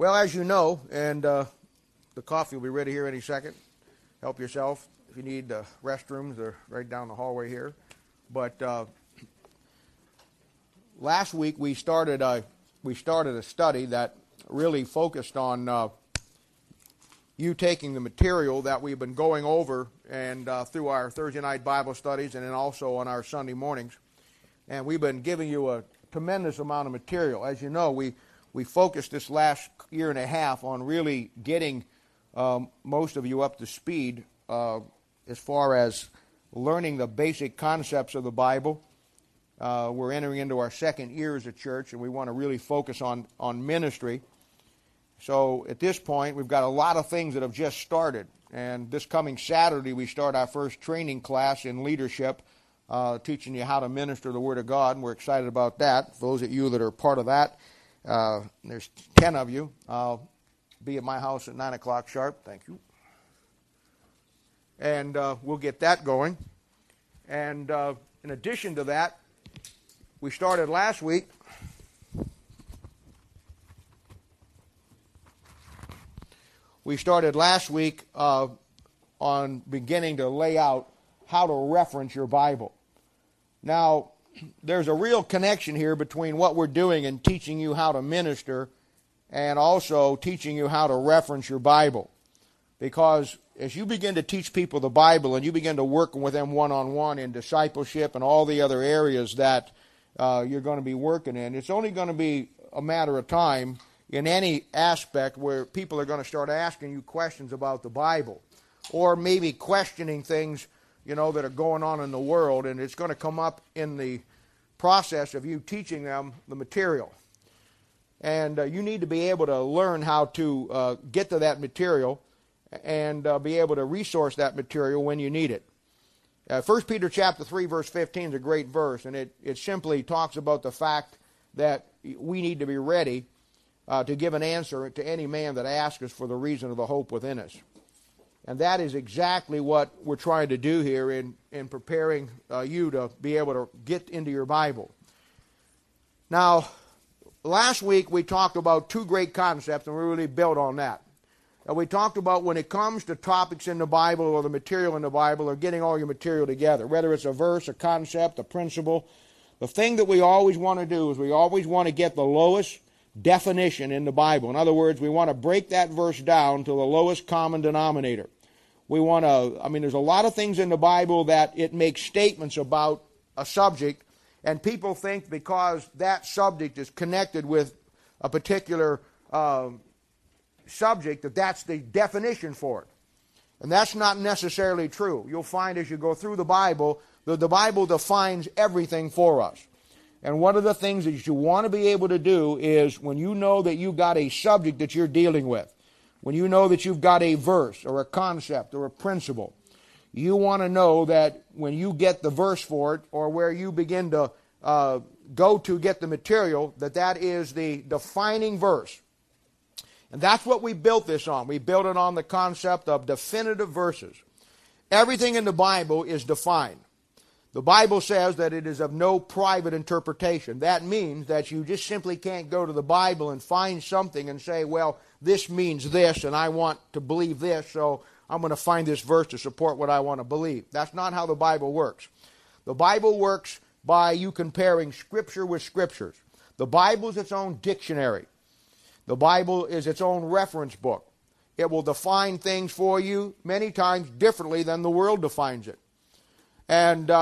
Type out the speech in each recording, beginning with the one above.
Well, as you know, and the coffee will be ready here any second. Help yourself. If you need restrooms, they're right down the hallway here. But last week we started a study that really focused on you taking the material that we've been going over and through our Thursday night Bible studies and then also on our Sunday mornings. And we've been giving you a tremendous amount of material. As you know, we focused this last year and a half on really getting most of you up to speed as far as learning the basic concepts of the Bible. We're entering into our second year as a church, and we want to really focus on ministry. So at this point, we've got a lot of things that have just started. And this coming Saturday, we start our first training class in leadership, teaching you how to minister the Word of God, and we're excited about that. For those of you that are part of that, there's 10 of you. I'll be at my house at 9 o'clock sharp. Thank you. And we'll get that going. And in addition to that, we started last week on beginning to lay out how to reference your Bible. Now, there's a real connection here between what we're doing and teaching you how to minister and also teaching you how to reference your Bible. Because as you begin to teach people the Bible and you begin to work with them one-on-one in discipleship and all the other areas that you're going to be working in, it's only going to be a matter of time in any aspect where people are going to start asking you questions about the Bible or maybe questioning things, that are going on in the world, and it's going to come up in the process of you teaching them the material. And you need to be able to learn how to get to that material and be able to resource that material when you need it. 1 Peter chapter 3, verse 15 is a great verse, and it simply talks about the fact that we need to be ready to give an answer to any man that asks us for the reason of the hope within us. And that is exactly what we're trying to do here in preparing you to be able to get into your Bible. Now, last week we talked about two great concepts, and we really built on that. And we talked about when it comes to topics in the Bible or the material in the Bible or getting all your material together, whether it's a verse, a concept, a principle, the thing that we always want to do is we always want to get the lowest definition in the Bible. In other words, we want to break that verse down to the lowest common denominator. We want to, there's a lot of things in the Bible that it makes statements about a subject, and people think because that subject is connected with a particular subject that that's the definition for it. And that's not necessarily true. You'll find as you go through the Bible that the Bible defines everything for us. And one of the things that you want to be able to do is when you know that you've got a subject that you're dealing with, when you know that you've got a verse or a concept or a principle, you want to know that when you get the verse for it or where you begin to go to get the material, that is the defining verse. And that's what we built this on. We built it on the concept of definitive verses. Everything in the Bible is defined. The Bible says that it is of no private interpretation. That means that you just simply can't go to the Bible and find something and say, well, this means this, and I want to believe this, so I'm going to find this verse to support what I want to believe. That's not how the Bible works. The Bible works by you comparing Scripture with Scriptures. The Bible is its own dictionary. The Bible is its own reference book. It will define things for you many times differently than the world defines it. And,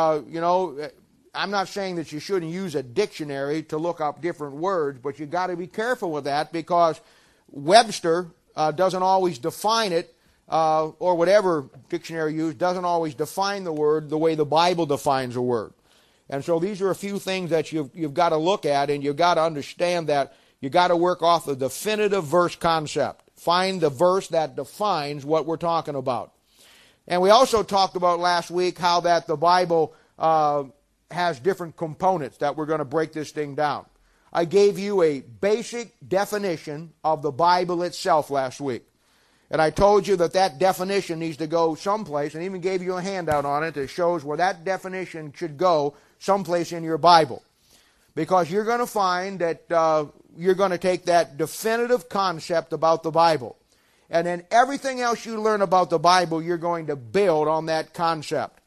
I'm not saying that you shouldn't use a dictionary to look up different words, but you've got to be careful with that because Webster doesn't always define it, or whatever dictionary you use doesn't always define the word the way the Bible defines a word. And so these are a few things that you've got to look at, and you've got to understand that you've got to work off the definitive verse concept. Find the verse that defines what we're talking about. And we also talked about last week how that the Bible has different components that we're going to break this thing down. I gave you a basic definition of the Bible itself last week. And I told you that definition needs to go someplace, and even gave you a handout on it that shows where that definition should go someplace in your Bible. Because you're going to find that, you're going to take that definitive concept about the Bible. And then everything else you learn about the Bible, you're going to build on that concept.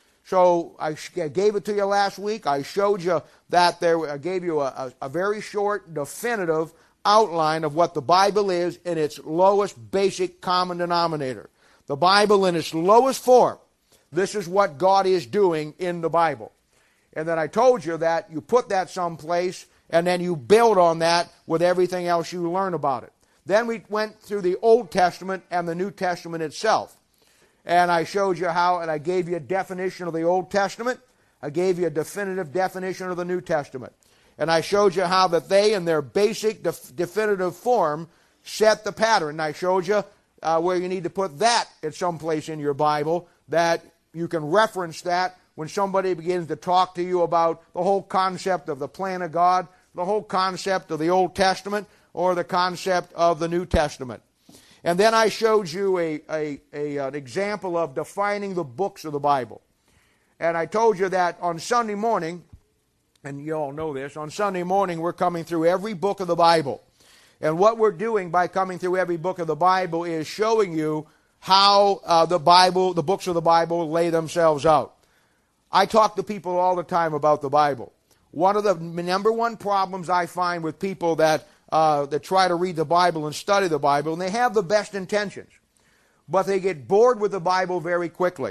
So I gave it to you last week. I showed you that I gave you a very short, definitive outline of what the Bible is in its lowest basic common denominator. The Bible in its lowest form. This is what God is doing in the Bible. And then I told you that you put that someplace and then you build on that with everything else you learn about it. Then we went through the Old Testament and the New Testament itself. And I showed you how, and I gave you a definition of the Old Testament. I gave you a definitive definition of the New Testament. And I showed you how that they, in their basic definitive form, set the pattern. And I showed you where you need to put that at some place in your Bible, that you can reference that when somebody begins to talk to you about the whole concept of the plan of God, the whole concept of the Old Testament, or the concept of the New Testament. And then I showed you an example of defining the books of the Bible. And I told you that on Sunday morning, and you all know this, on Sunday morning we're coming through every book of the Bible. And what we're doing by coming through every book of the Bible is showing you how the books of the Bible lay themselves out. I talk to people all the time about the Bible. One of the number one problems I find with people that try to read the Bible and study the Bible, and they have the best intentions, but they get bored with the Bible very quickly.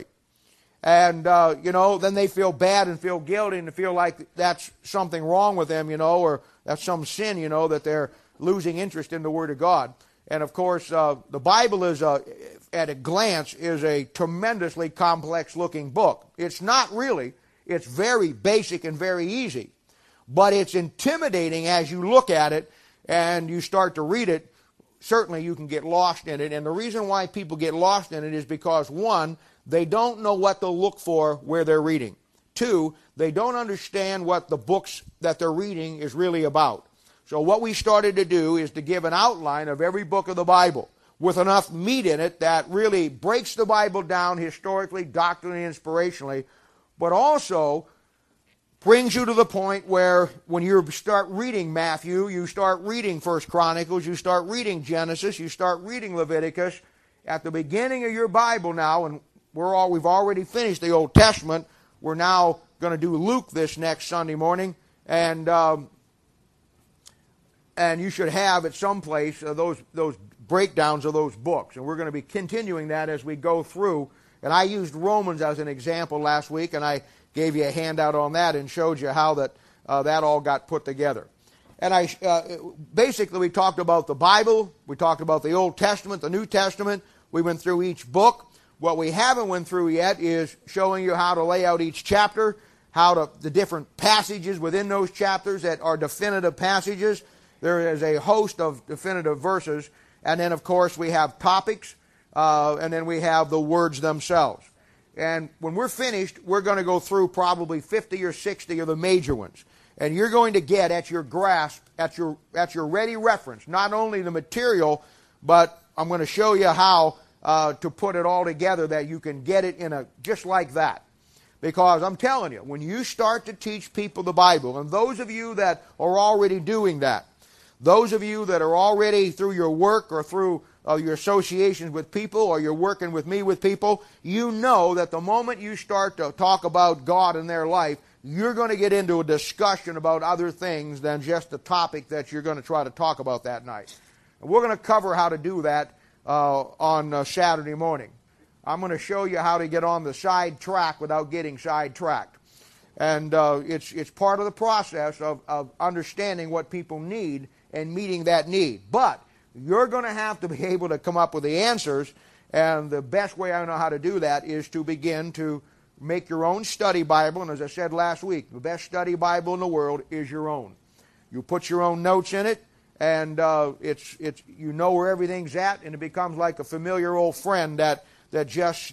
And, then they feel bad and feel guilty and feel like that's something wrong with them, or that's some sin, that they're losing interest in the Word of God. And, of course, the Bible is, at a glance, is a tremendously complex-looking book. It's not really. It's very basic and very easy. But it's intimidating as you look at it and you start to read it. Certainly you can get lost in it. And the reason why people get lost in it is because, one, they don't know what to look for where they're reading. Two, they don't understand what the books that they're reading is really about. So what we started to do is to give an outline of every book of the Bible with enough meat in it that really breaks the Bible down historically, doctrinally, inspirationally, but also brings you to the point where when you start reading Matthew, you start reading 1 Chronicles, you start reading Genesis, you start reading Leviticus. At the beginning of your Bible now, and we've already finished the Old Testament, we're now going to do Luke this next Sunday morning, and you should have at some place those breakdowns of those books. And we're going to be continuing that as we go through. And I used Romans as an example last week, and I gave you a handout on that and showed you how that all got put together. And basically we talked about the Bible, we talked about the Old Testament, the New Testament. We went through each book. What we haven't went through yet is showing you how to lay out each chapter, the different passages within those chapters that are definitive passages. There is a host of definitive verses. And then, of course, we have topics, and then we have the words themselves. And when we're finished, we're going to go through probably 50 or 60 of the major ones. And you're going to get at your grasp, at your ready reference, not only the material, but I'm going to show you how to put it all together that you can get it just like that. Because I'm telling you, when you start to teach people the Bible, and those of you that are already doing that, those of you that are already through your work or through your associations with people, or you're working with me with people, you know that the moment you start to talk about God in their life, you're going to get into a discussion about other things than just the topic that you're going to try to talk about that night. And we're going to cover how to do that on Saturday morning. I'm going to show you how to get on the side track without getting sidetracked. And it's part of the process of understanding what people need and meeting that need. But you're going to have to be able to come up with the answers, and the best way I know how to do that is to begin to make your own study Bible. And as I said last week, the best study Bible in the world is your own. You put your own notes in it, and it's you know where everything's at, and it becomes like a familiar old friend that just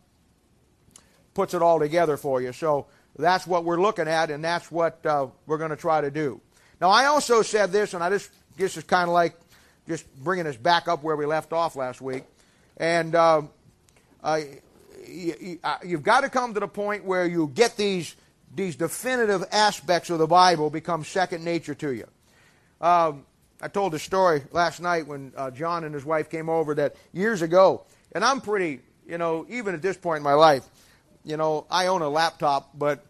puts it all together for you. So that's what we're looking at, and that's what we're going to try to do. Now, I also said this, and this is kind of like just bringing us back up where we left off last week. And you've got to come to the point where you get these definitive aspects of the Bible become second nature to you. I told a story last night when John and his wife came over that years ago, and I'm pretty, even at this point in my life, I own a laptop, but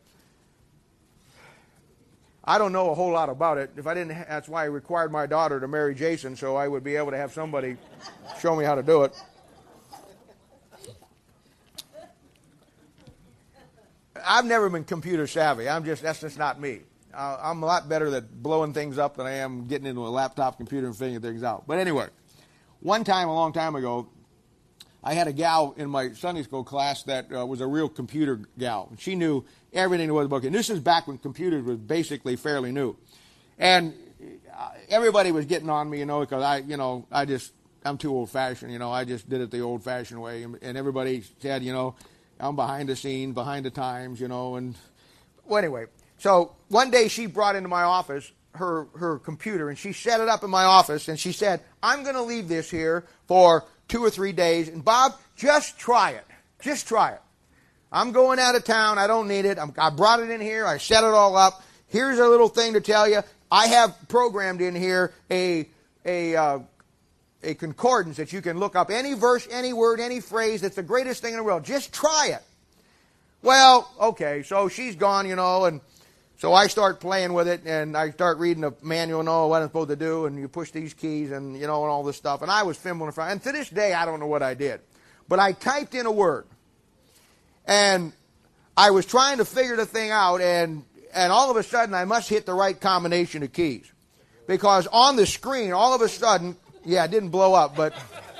I don't know a whole lot about it. If I didn't, that's why I required my daughter to marry Jason, so I would be able to have somebody show me how to do it. I've never been computer savvy. That's just not me. I'm a lot better at blowing things up than I am getting into a laptop computer and figuring things out. But anyway, one time, a long time ago, I had a gal in my Sunday school class that was a real computer gal. And she knew everything there was about it. And this is back when computers was basically fairly new. And everybody was getting on me, because I'm too old-fashioned. I just did it the old-fashioned way. And everybody said, I'm behind the scene, behind the times, and well, anyway. So one day she brought into my office her computer, and she set it up in my office, and she said, I'm going to leave this here for 2 or 3 days, and Bob, just try it. Just try it. I'm going out of town. I don't need it. I brought it in here. I set it all up. Here's a little thing to tell you. I have programmed in here a concordance that you can look up any verse, any word, any phrase. That's the greatest thing in the world. Just try it. Well, okay, so she's gone, and so I start playing with it, and I start reading the manual and all what I'm supposed to do, and you push these keys and, and all this stuff. And I was fumbling in front. And to this day, I don't know what I did. But I typed in a word. And I was trying to figure the thing out, and all of a sudden, I must hit the right combination of keys. Because on the screen, all of a sudden, yeah, it didn't blow up, but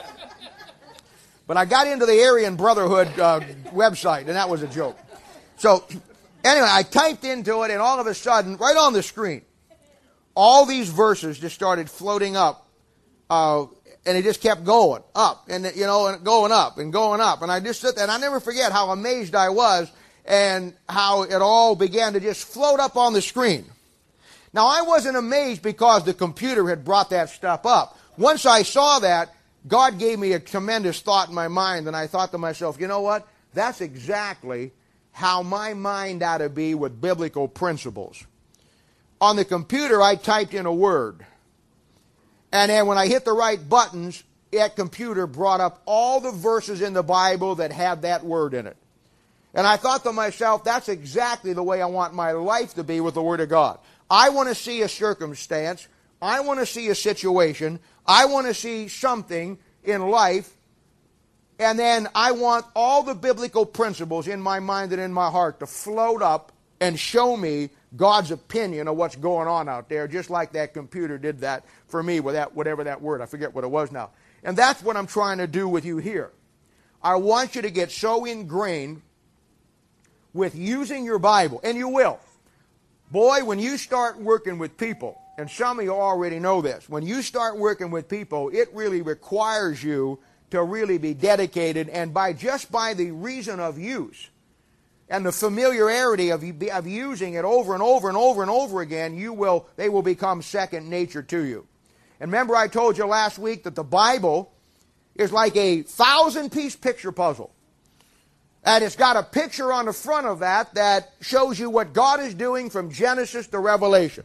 I got into the Aryan Brotherhood website, and that was a joke. So anyway, I typed into it, and all of a sudden, right on the screen, all these verses just started floating up, and it just kept going up, and and going up and going up. And I just sit there, and I never forget how amazed I was, and how it all began to just float up on the screen. Now, I wasn't amazed because the computer had brought that stuff up. Once I saw that, God gave me a tremendous thought in my mind, and I thought to myself, you know what? That's exactly how my mind ought to be with biblical principles. On the computer, I typed in a word. And then when I hit the right buttons, that computer brought up all the verses in the Bible that had that word in it. And I thought to myself, that's exactly the way I want my life to be with the Word of God. I want to see a circumstance. I want to see a situation. I want to see something in life. And then I want all the biblical principles in my mind and in my heart to float up and show me God's opinion of what's going on out there, just like that computer did that for me with that, whatever that word, I forget what it was now. And that's what I'm trying to do with you here. I want you to get so ingrained with using your Bible, and you will. Boy, when you start working with people, and some of you already know this, when you start working with people, it really requires you to really be dedicated, and just by the reason of use and the familiarity of using it over and over and over and over again, they will become second nature to you. And remember, I told you last week that the Bible is like a 1,000-piece picture puzzle. And it's got a picture on the front of that shows you what God is doing from Genesis to Revelation.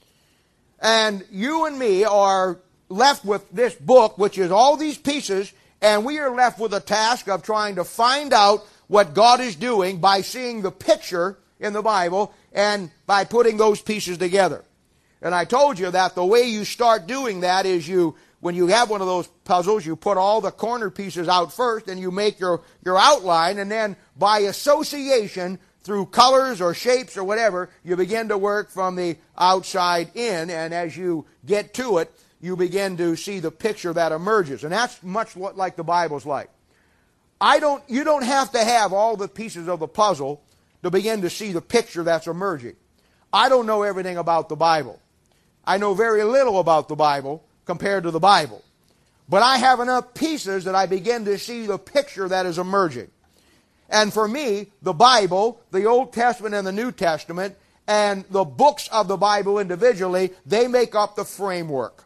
And you and me are left with this book, which is all these pieces, and we are left with a task of trying to find out what God is doing by seeing the picture in the Bible and by putting those pieces together. And I told you that the way you start doing that is when you have one of those puzzles, you put all the corner pieces out first and you make your outline, and then by association, through colors or shapes or whatever, you begin to work from the outside in, and as you get to it, you begin to see the picture that emerges. And that's much like the Bible's like. You don't have to have all the pieces of the puzzle to begin to see the picture that's emerging. I don't know everything about the Bible. I know very little about the Bible compared to the Bible. But I have enough pieces that I begin to see the picture that is emerging. And for me, the Bible, the Old Testament and the New Testament, and the books of the Bible individually, they make up the framework.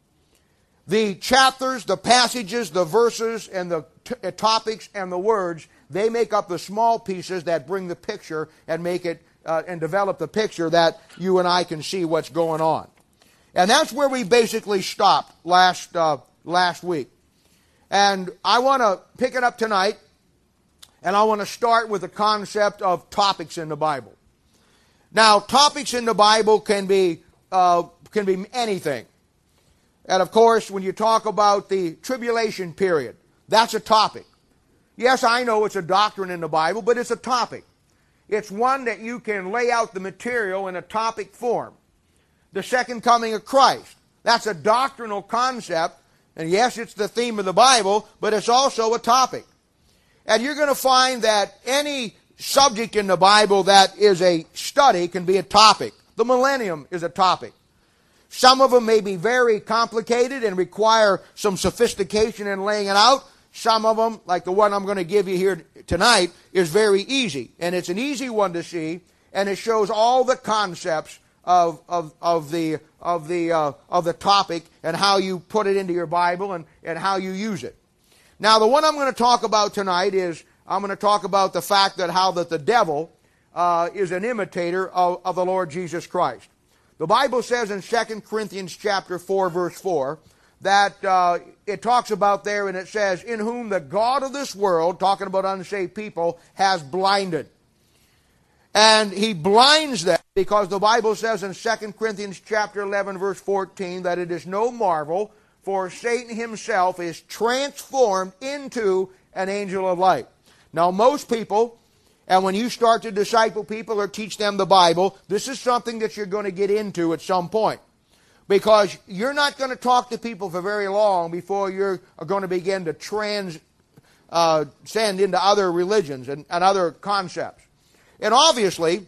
The chapters, the passages, the verses, and the topics and the words, they make up the small pieces that bring the picture and make it and develop the picture that you and I can see what's going on. And that's where we basically stopped last week. And I want to pick it up tonight, and I want to start with the concept of topics in the Bible. Now, topics in the Bible can be anything. And of course, when you talk about the tribulation period, that's a topic. Yes, I know it's a doctrine in the Bible, but it's a topic. It's one that you can lay out the material in a topic form. The second coming of Christ, that's a doctrinal concept, and yes, it's the theme of the Bible, but it's also a topic. And you're going to find that any subject in the Bible that is a study can be a topic. The millennium is a topic. Some of them may be very complicated and require some sophistication in laying it out. Some of them, like the one I'm going to give you here tonight, is very easy. And it's an easy one to see, and it shows all the concepts of the topic and how you put it into your Bible and how you use it. Now, the one I'm going to talk about tonight is, I'm going to talk about the fact that how that the devil is an imitator of the Lord Jesus Christ. The Bible says in 2 Corinthians chapter 4, verse 4, that it talks about there, and it says, in whom the God of this world, talking about unsaved people, has blinded. And he blinds them because the Bible says in 2 Corinthians chapter 11, verse 14, that it is no marvel, for Satan himself is transformed into an angel of light. Now, most people, and when you start to disciple people or teach them the Bible, this is something that you're going to get into at some point. Because you're not going to talk to people for very long before you're going to begin to transcend into other religions and other concepts. And obviously,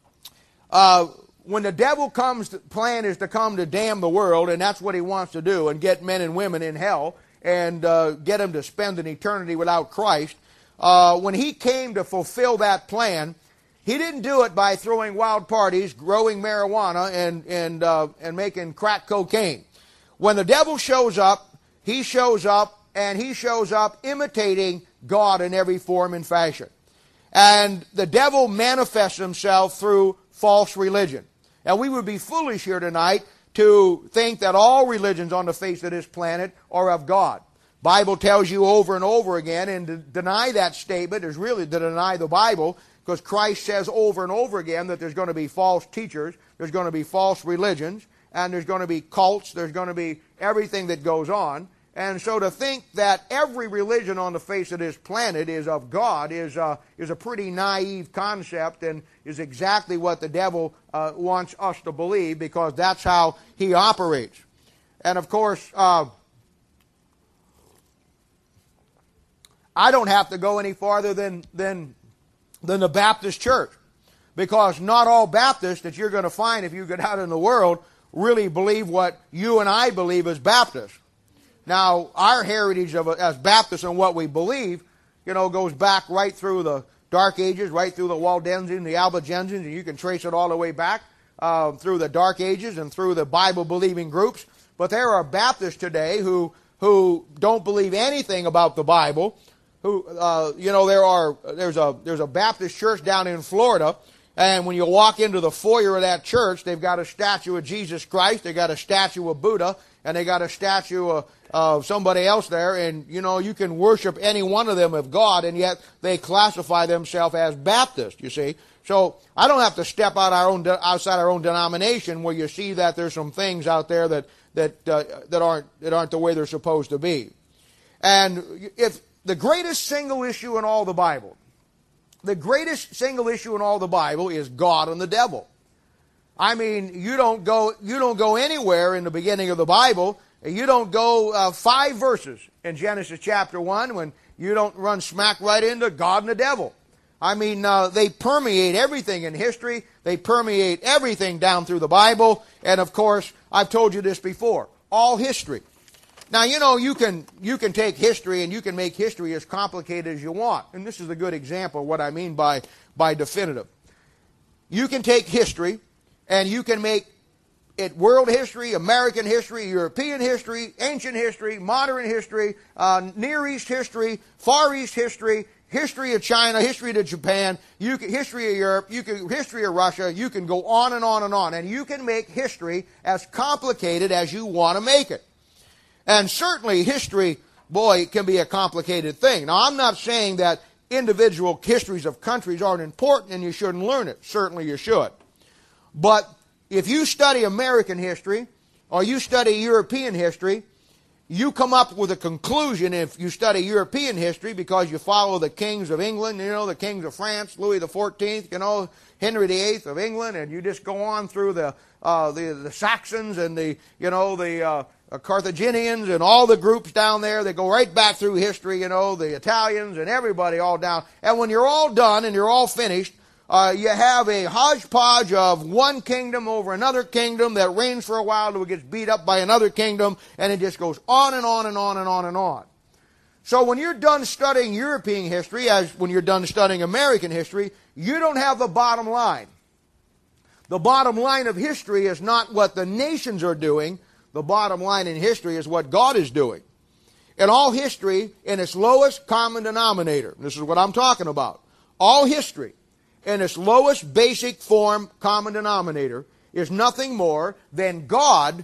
when the devil comes, the plan is to come to damn the world, and that's what he wants to do, and get men and women in hell, and get them to spend an eternity without Christ. When he came to fulfill that plan, he didn't do it by throwing wild parties, growing marijuana, and making crack cocaine. When the devil shows up, he shows up imitating God in every form and fashion. And the devil manifests himself through false religion. And we would be foolish here tonight to think that all religions on the face of this planet are of God. Bible tells you over and over again, and to deny that statement is really to deny the Bible, because Christ says over and over again that there's going to be false teachers, there's going to be false religions, and there's going to be cults, there's going to be everything that goes on. And so to think that every religion on the face of this planet is of God is a pretty naive concept, and is exactly what the devil wants us to believe, because that's how he operates. And of course, I don't have to go any farther than the Baptist church, because not all Baptists that you're going to find if you get out in the world really believe what you and I believe as Baptists. Now, our heritage as Baptists and what we believe, goes back right through the Dark Ages, right through the Waldensians, the Albigensians, and you can trace it all the way back through the Dark Ages and through the Bible-believing groups. But there are Baptists today who don't believe anything about the Bible. There's a Baptist church down in Florida, and when you walk into the foyer of that church, they've got a statue of Jesus Christ, they got a statue of Buddha, and they got a statue of somebody else there, and you can worship any one of them of God, and yet they classify themselves as Baptist, you see. So I don't have to step outside our own denomination where you see that there's some things out there that aren't the way they're supposed to be. And if the greatest single issue in all the Bible, is God and the devil. I mean, you don't go anywhere in the beginning of the Bible. You don't go 5 verses in Genesis chapter 1 when you don't run smack right into God and the devil. I mean, they permeate everything in history. They permeate everything down through the Bible. And of course, I've told you this before, all history. Now, you can take history and you can make history as complicated as you want. And this is a good example of what I mean by definitive. You can take history and you can make it world history, American history, European history, ancient history, modern history, Near East history, Far East history, history of China, history of Japan, history of Europe, history of Russia. You can go on and on and on. And you can make history as complicated as you want to make it. And certainly history, boy, it can be a complicated thing. Now, I'm not saying that individual histories of countries aren't important and you shouldn't learn it. Certainly you should. But if you study American history or you study European history, you come up with a conclusion if you study European history because you follow the kings of England, the kings of France, Louis XIV, Henry VIII of England, and you just go on through the Saxons and the Carthaginians and all the groups down there. They go right back through history, the Italians and everybody all down. And when you're all done and you're all finished, you have a hodgepodge of one kingdom over another kingdom that reigns for a while till it gets beat up by another kingdom, and it just goes on and on and on and on and on. So when you're done studying European history, as when you're done studying American history, you don't have the bottom line. The bottom line of history is not what the nations are doing. The bottom line in history is what God is doing. In all history, in its lowest common denominator, this is what I'm talking about, all history, in its lowest basic form common denominator, is nothing more than God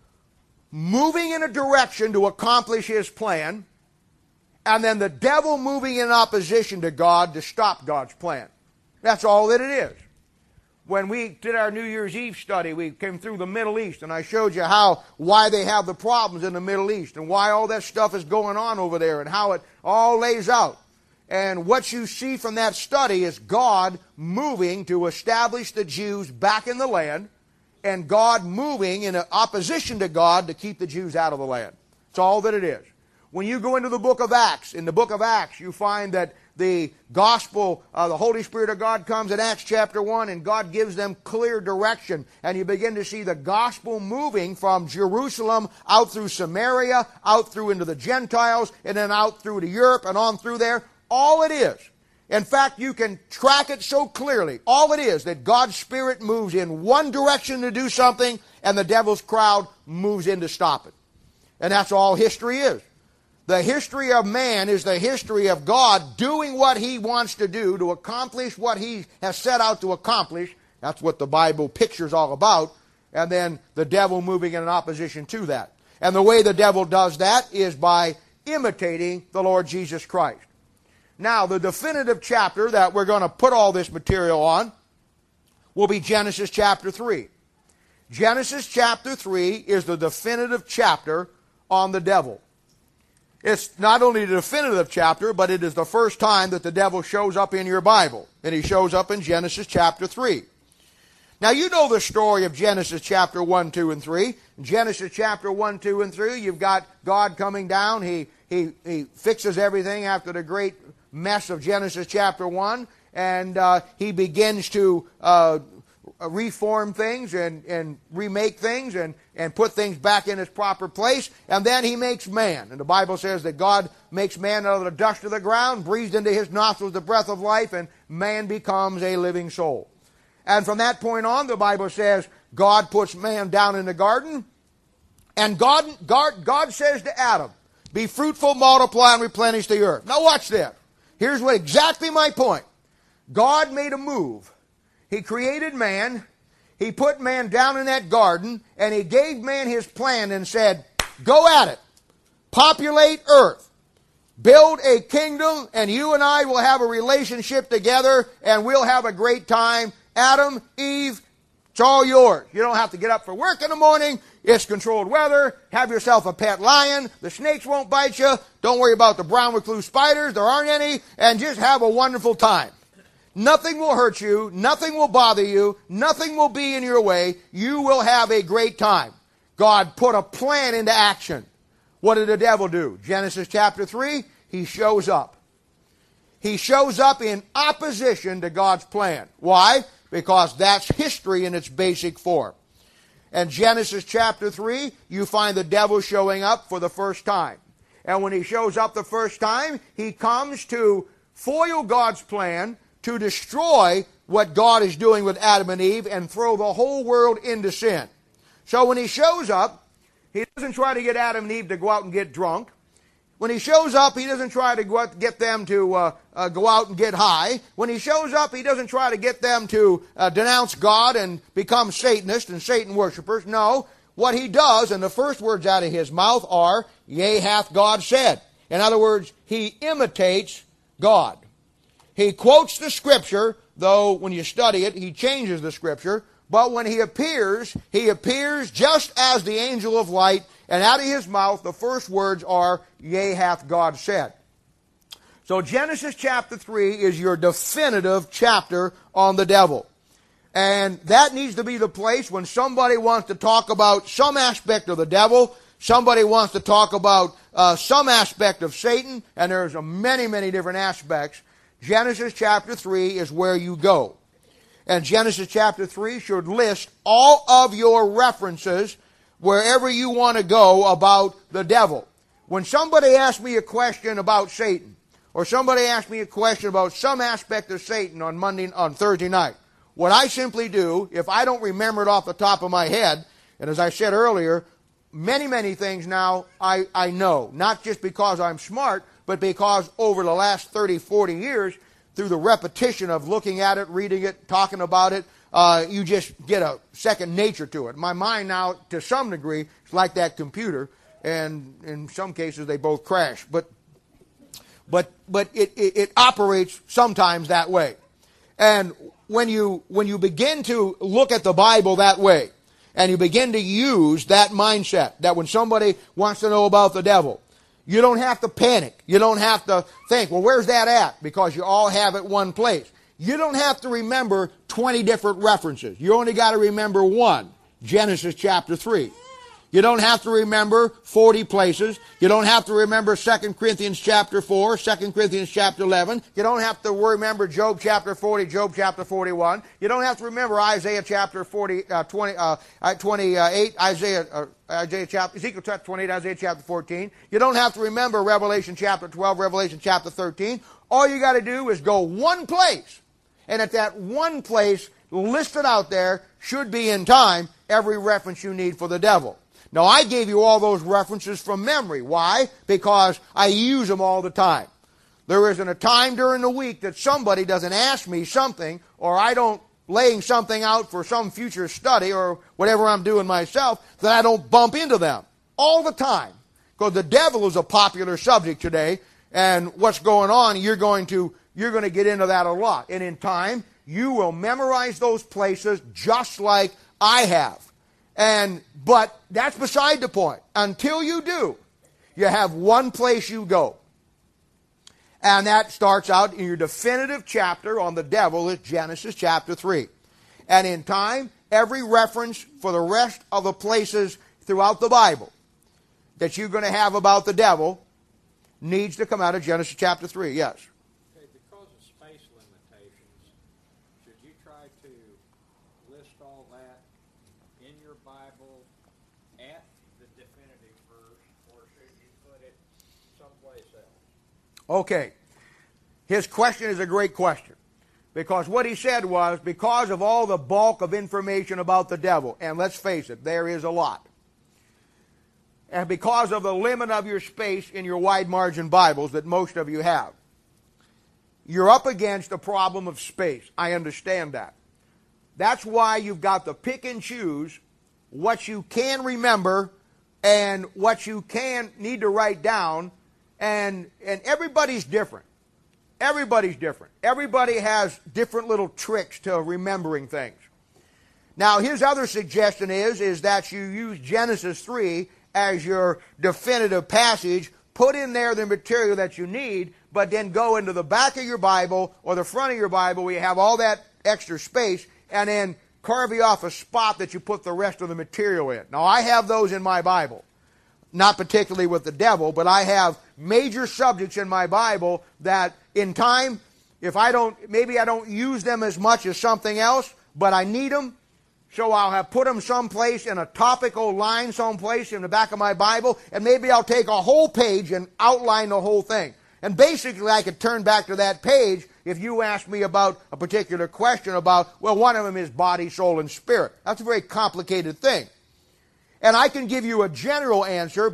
moving in a direction to accomplish His plan, and then the devil moving in opposition to God to stop God's plan. That's all that it is. When we did our New Year's Eve study, we came through the Middle East, and I showed you why they have the problems in the Middle East, and why all that stuff is going on over there, and how it all lays out. And what you see from that study is God moving to establish the Jews back in the land, and God moving in opposition to God to keep the Jews out of the land. That's all that it is. When you go into the book of Acts, in the book of Acts, you find that the gospel, the Holy Spirit of God comes in Acts chapter 1, and God gives them clear direction. And you begin to see the gospel moving from Jerusalem out through Samaria, out through into the Gentiles, and then out through to Europe and on through there. All it is. In fact, you can track it so clearly. All it is that God's Spirit moves in one direction to do something, and the devil's crowd moves in to stop it. And that's all history is. The history of man is the history of God doing what He wants to do to accomplish what He has set out to accomplish. That's what the Bible picture's all about. And then the devil moving in opposition to that. And the way the devil does that is by imitating the Lord Jesus Christ. Now, the definitive chapter that we're going to put all this material on will be Genesis chapter 3. Genesis chapter 3 is the definitive chapter on the devil. It's not only the definitive chapter, but it is the first time that the devil shows up in your Bible. And he shows up in Genesis chapter 3. Now, you know the story of Genesis chapter 1, 2, and 3. In Genesis chapter 1, 2, and 3, you've got God coming down. He fixes everything after the great mess of Genesis chapter 1. And He begins to reform things and remake things and put things back in its proper place. And then He makes man. And the Bible says that God makes man out of the dust of the ground, breathes into his nostrils the breath of life, and man becomes a living soul. And from that point on, the Bible says God puts man down in the garden. And God says to Adam, be fruitful, multiply, and replenish the earth. Now watch this. Here's what exactly my point. God made a move. He created man. He put man down in that garden, and He gave man his plan and said, go at it. Populate earth. Build a kingdom, and you and I will have a relationship together, and we'll have a great time. Adam, Eve, it's all yours. You don't have to get up for work in the morning. It's controlled weather. Have yourself a pet lion. The snakes won't bite you. Don't worry about the brown recluse spiders. There aren't any. And just have a wonderful time. Nothing will hurt you. Nothing will bother you. Nothing will be in your way. You will have a great time. God put a plan into action. What did the devil do? Genesis chapter 3, he shows up. He shows up in opposition to God's plan. Why? Because that's history in its basic form. And Genesis chapter 3, you find the devil showing up for the first time. And when he shows up the first time, he comes to foil God's plan, to destroy what God is doing with Adam and Eve and throw the whole world into sin. So when he shows up, he doesn't try to get Adam and Eve to go out and get drunk. When he shows up, he doesn't try to get them to go out and get high. When he shows up, he doesn't try to get them to denounce God and become Satanists and Satan worshipers. No, what he does, and the first words out of his mouth are, "Yea, hath God said." In other words, he imitates God. He quotes the Scripture, though when you study it, he changes the Scripture. But when he appears just as the angel of light, and out of his mouth the first words are, "Yea, hath God said." So Genesis chapter 3 is your definitive chapter on the devil. And that needs to be the place when somebody wants to talk about some aspect of the devil, somebody wants to talk about some aspect of Satan, and there's many, many different aspects. Genesis chapter 3 is where you go. And Genesis chapter 3 should list all of your references wherever you want to go about the devil. When somebody asks me a question about Satan, or somebody asks me a question about some aspect of Satan on Thursday night, what I simply do, if I don't remember it off the top of my head, and as I said earlier, many, many things now I know, not just because I'm smart, but because over the last 30, 40 years, through the repetition of looking at it, reading it, talking about it, you just get a second nature to it. My mind now, to some degree, is like that computer, and in some cases they both crash. But it operates sometimes that way. And when you begin to look at the Bible that way, and you begin to use that mindset, that when somebody wants to know about the devil, you don't have to panic. You don't have to think, well, where's that at? Because you all have it one place. You don't have to remember 20 different references. You only got to remember one, Genesis chapter 3. You don't have to remember 40 places. You don't have to remember 2 Corinthians chapter 4, 2 Corinthians chapter 11. You don't have to remember Job chapter 40, Job chapter 41. You don't have to remember Isaiah chapter 28, Ezekiel chapter 28, Isaiah chapter 14. You don't have to remember Revelation chapter 12, Revelation chapter 13. All you got to do is go one place. And at that one place listed out there should be in time every reference you need for the devil. Now, I gave you all those references from memory. Why? Because I use them all the time. There isn't a time during the week that somebody doesn't ask me something, or I don't laying something out for some future study or whatever I'm doing myself, that I don't bump into them all the time. Because the devil is a popular subject today, and what's going on, you're going to get into that a lot. And in time, you will memorize those places just like I have. But that's beside the point. Until you do, you have one place you go. And that starts out in your definitive chapter on the devil is Genesis chapter 3. And in time, every reference for the rest of the places throughout the Bible that you're going to have about the devil needs to come out of Genesis chapter 3. Yes? Okay, because of space limitations, should you try to list all that in your Bible at the definitive verse, or should you put it someplace else? Okay. His question is a great question. Because what he said was, because of all the bulk of information about the devil, and let's face it, there is a lot. And because of the limit of your space in your wide margin Bibles that most of you have, you're up against a problem of space. I understand that. That's why you've got to pick and choose what you can remember and what you need to write down, and everybody's different. Everybody's different. Everybody has different little tricks to remembering things. Now, his other suggestion is that you use Genesis 3 as your definitive passage, put in there the material that you need, but then go into the back of your Bible or the front of your Bible where you have all that extra space, and then carve you off a spot that you put the rest of the material in. Now, I have those in my Bible. Not particularly with the devil, but I have major subjects in my Bible that in time, maybe I don't use them as much as something else, but I need them. So I'll have put them someplace in a topical line someplace in the back of my Bible, and maybe I'll take a whole page and outline the whole thing. And basically I could turn back to that page if you ask me about a particular question about, well, one of them is body, soul, and spirit. That's a very complicated thing. And I can give you a general answer, but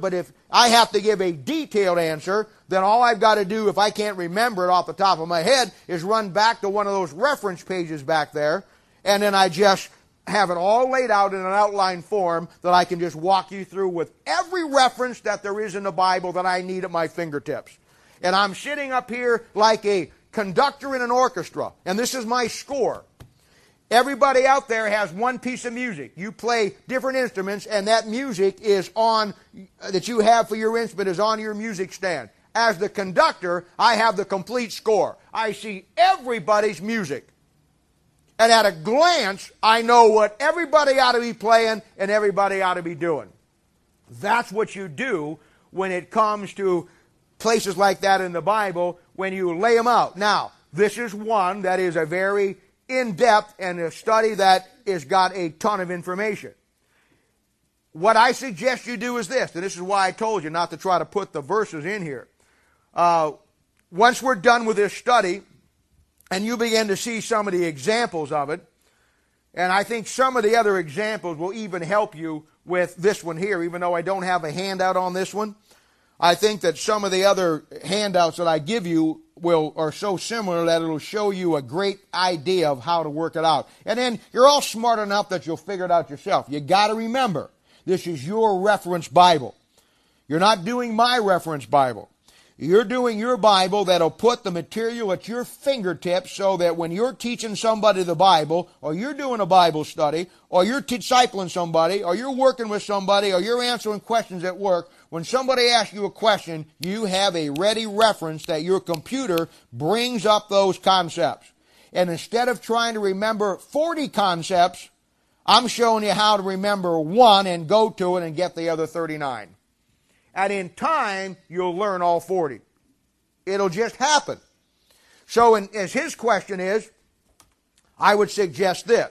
I have to give a detailed answer, then all I've got to do, if I can't remember it off the top of my head, is run back to one of those reference pages back there, and then I just have it all laid out in an outline form that I can just walk you through with every reference that there is in the Bible that I need at my fingertips. And I'm sitting up here like a conductor in an orchestra, and this is my score. Everybody out there has one piece of music. You play different instruments, and that music is on, that you have for your instrument is on your music stand. As the conductor, I have the complete score. I see everybody's music. And at a glance, I know what everybody ought to be playing and everybody ought to be doing. That's what you do when it comes to places like that in the Bible, when you lay them out. Now, this is one that is a very in-depth and a study that has got a ton of information. What I suggest you do is this, and this is why I told you not to try to put the verses in here. Once we're done with this study, and you begin to see some of the examples of it, and I think some of the other examples will even help you with this one here, even though I don't have a handout on this one. I think that some of the other handouts that I give you are so similar that it'll show you a great idea of how to work it out. And then you're all smart enough that you'll figure it out yourself. You got to remember, this is your reference Bible. You're not doing my reference Bible. You're doing your Bible that'll put the material at your fingertips so that when you're teaching somebody the Bible, or you're doing a Bible study, or you're discipling somebody, or you're working with somebody, or you're answering questions at work, when somebody asks you a question, you have a ready reference that your computer brings up those concepts. And instead of trying to remember 40 concepts, I'm showing you how to remember one and go to it and get the other 39. And in time, you'll learn all 40. It'll just happen. So as his question is, I would suggest this.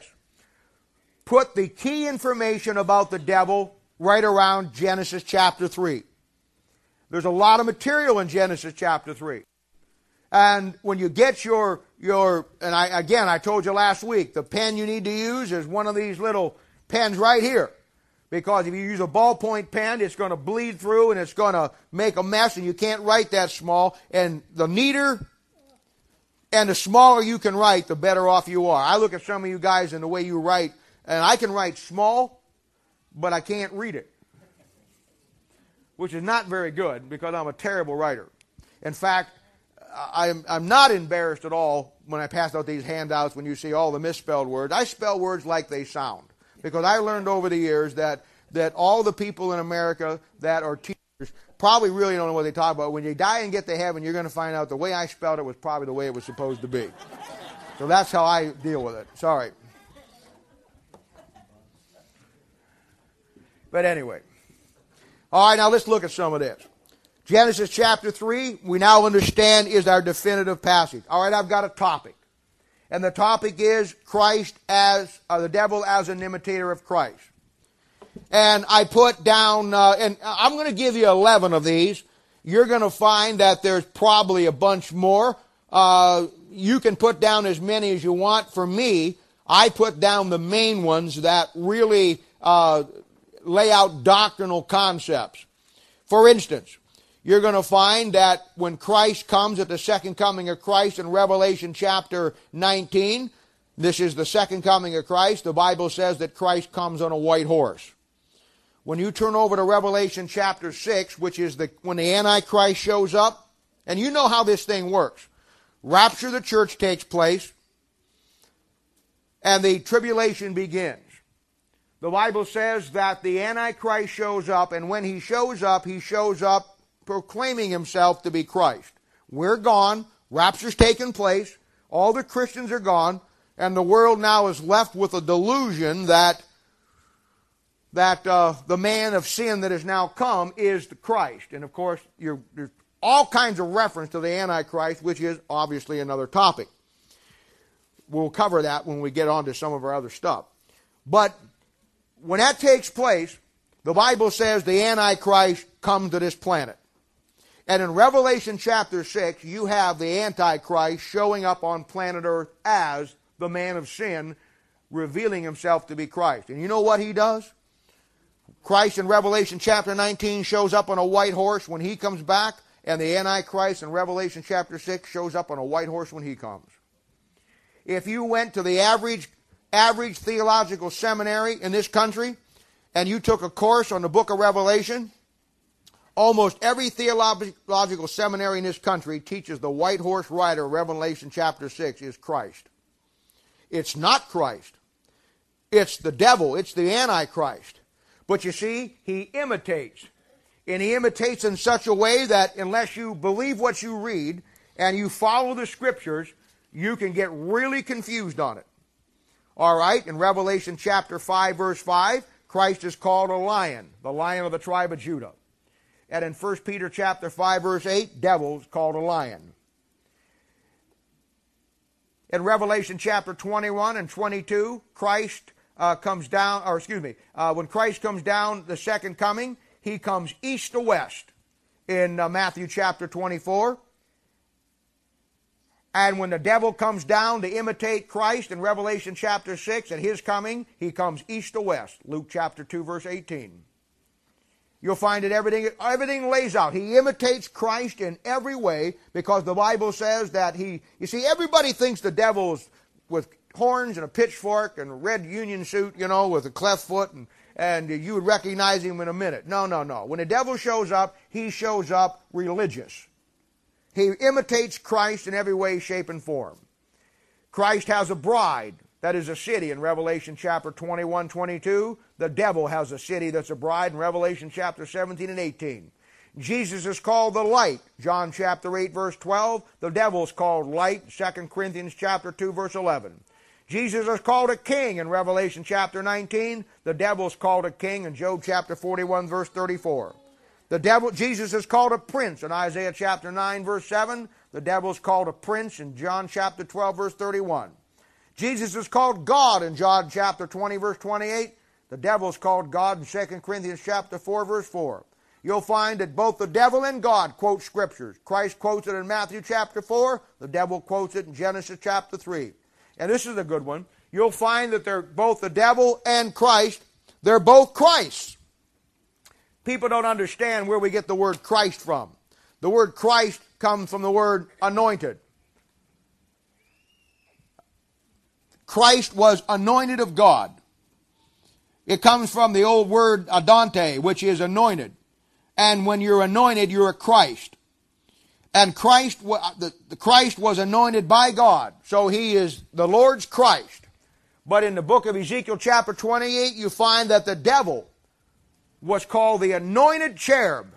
Put the key information about the devil right around Genesis chapter 3. There's a lot of material in Genesis chapter 3. And when you get I told you last week, the pen you need to use is one of these little pens right here. Because if you use a ballpoint pen, it's going to bleed through and it's going to make a mess, and you can't write that small. And the neater and the smaller you can write, the better off you are. I look at some of you guys and the way you write, and I can write small, but I can't read it. Which is not very good, because I'm a terrible writer. In fact, I'm not embarrassed at all when I pass out these handouts when you see all the misspelled words. I spell words like they sound. Because I learned over the years that all the people in America that are teachers probably really don't know what they talk about. When you die and get to heaven, you're going to find out the way I spelled it was probably the way it was supposed to be. So that's how I deal with it. Sorry. But anyway. All right, now let's look at some of this. Genesis chapter 3, we now understand, is our definitive passage. All right, I've got a topic. And the topic is Christ as, the devil as an imitator of Christ. And I put down, and I'm going to give you 11 of these. You're going to find that there's probably a bunch more. You can put down as many as you want. For me, I put down the main ones that really lay out doctrinal concepts. For instance, you're going to find that when Christ comes at the second coming of Christ in Revelation chapter 19, this is the second coming of Christ, the Bible says that Christ comes on a white horse. When you turn over to Revelation chapter 6, which is when the Antichrist shows up, and you know how this thing works. Rapture of the church takes place, and the tribulation begins. The Bible says that the Antichrist shows up, and when he shows up proclaiming himself to be Christ. We're gone. Rapture's taken place. All the Christians are gone. And the world now is left with a delusion that the man of sin that has now come is the Christ. And of course, there's all kinds of reference to the Antichrist, which is obviously another topic. We'll cover that when we get on to some of our other stuff. But when that takes place, the Bible says the Antichrist comes to this planet. And in Revelation chapter 6, you have the Antichrist showing up on planet Earth as the man of sin, revealing himself to be Christ. And you know what he does? Christ in Revelation chapter 19 shows up on a white horse when he comes back, and the Antichrist in Revelation chapter 6 shows up on a white horse when he comes. If you went to the average theological seminary in this country and you took a course on the book of Revelation, almost every theological seminary in this country teaches the white horse rider of Revelation chapter 6 is Christ. It's not Christ. It's the devil. It's the Antichrist. But you see, he imitates. And he imitates in such a way that unless you believe what you read and you follow the Scriptures, you can get really confused on it. All right, in Revelation chapter 5, verse 5, Christ is called a lion, the Lion of the tribe of Judah. And in 1 Peter chapter 5, verse 8, devil is called a lion. In Revelation chapter 21 and 22, Christ comes down, when Christ comes down the second coming, he comes east to west in Matthew chapter 24. And when the devil comes down to imitate Christ in Revelation chapter 6, at his coming, he comes east to west. Luke chapter 2, verse 18. You'll find that everything lays out. He imitates Christ in every way because the Bible says that you see, everybody thinks the devil's with horns and a pitchfork and a red union suit, with a cleft foot, and you would recognize him in a minute. No. When the devil shows up, he shows up religious. He imitates Christ in every way, shape, and form. Christ has a bride that is a city in Revelation chapter 21, 22. The devil has a city that's a bride in Revelation chapter 17 and 18. Jesus is called the light, John chapter 8, verse 12. The devil is called light, 2 Corinthians chapter 2, verse 11. Jesus is called a king in Revelation chapter 19. The devil is called a king in Job chapter 41, verse 34. Jesus is called a prince in Isaiah chapter 9, verse 7. The devil is called a prince in John chapter 12, verse 31. Jesus is called God in John chapter 20, verse 28. The devil is called God in 2 Corinthians chapter 4, verse 4. You'll find that both the devil and God quote Scriptures. Christ quotes it in Matthew chapter 4. The devil quotes it in Genesis chapter 3. And this is a good one. You'll find that they're both the devil and Christ. They're both Christ. People don't understand where we get the word Christ from. The word Christ comes from the word anointed. Christ was anointed of God. It comes from the old word adante, which is anointed. And when you're anointed, you're a Christ. And Christ was anointed by God. So he is the Lord's Christ. But in the book of Ezekiel chapter 28, you find that the devil was called the anointed cherub.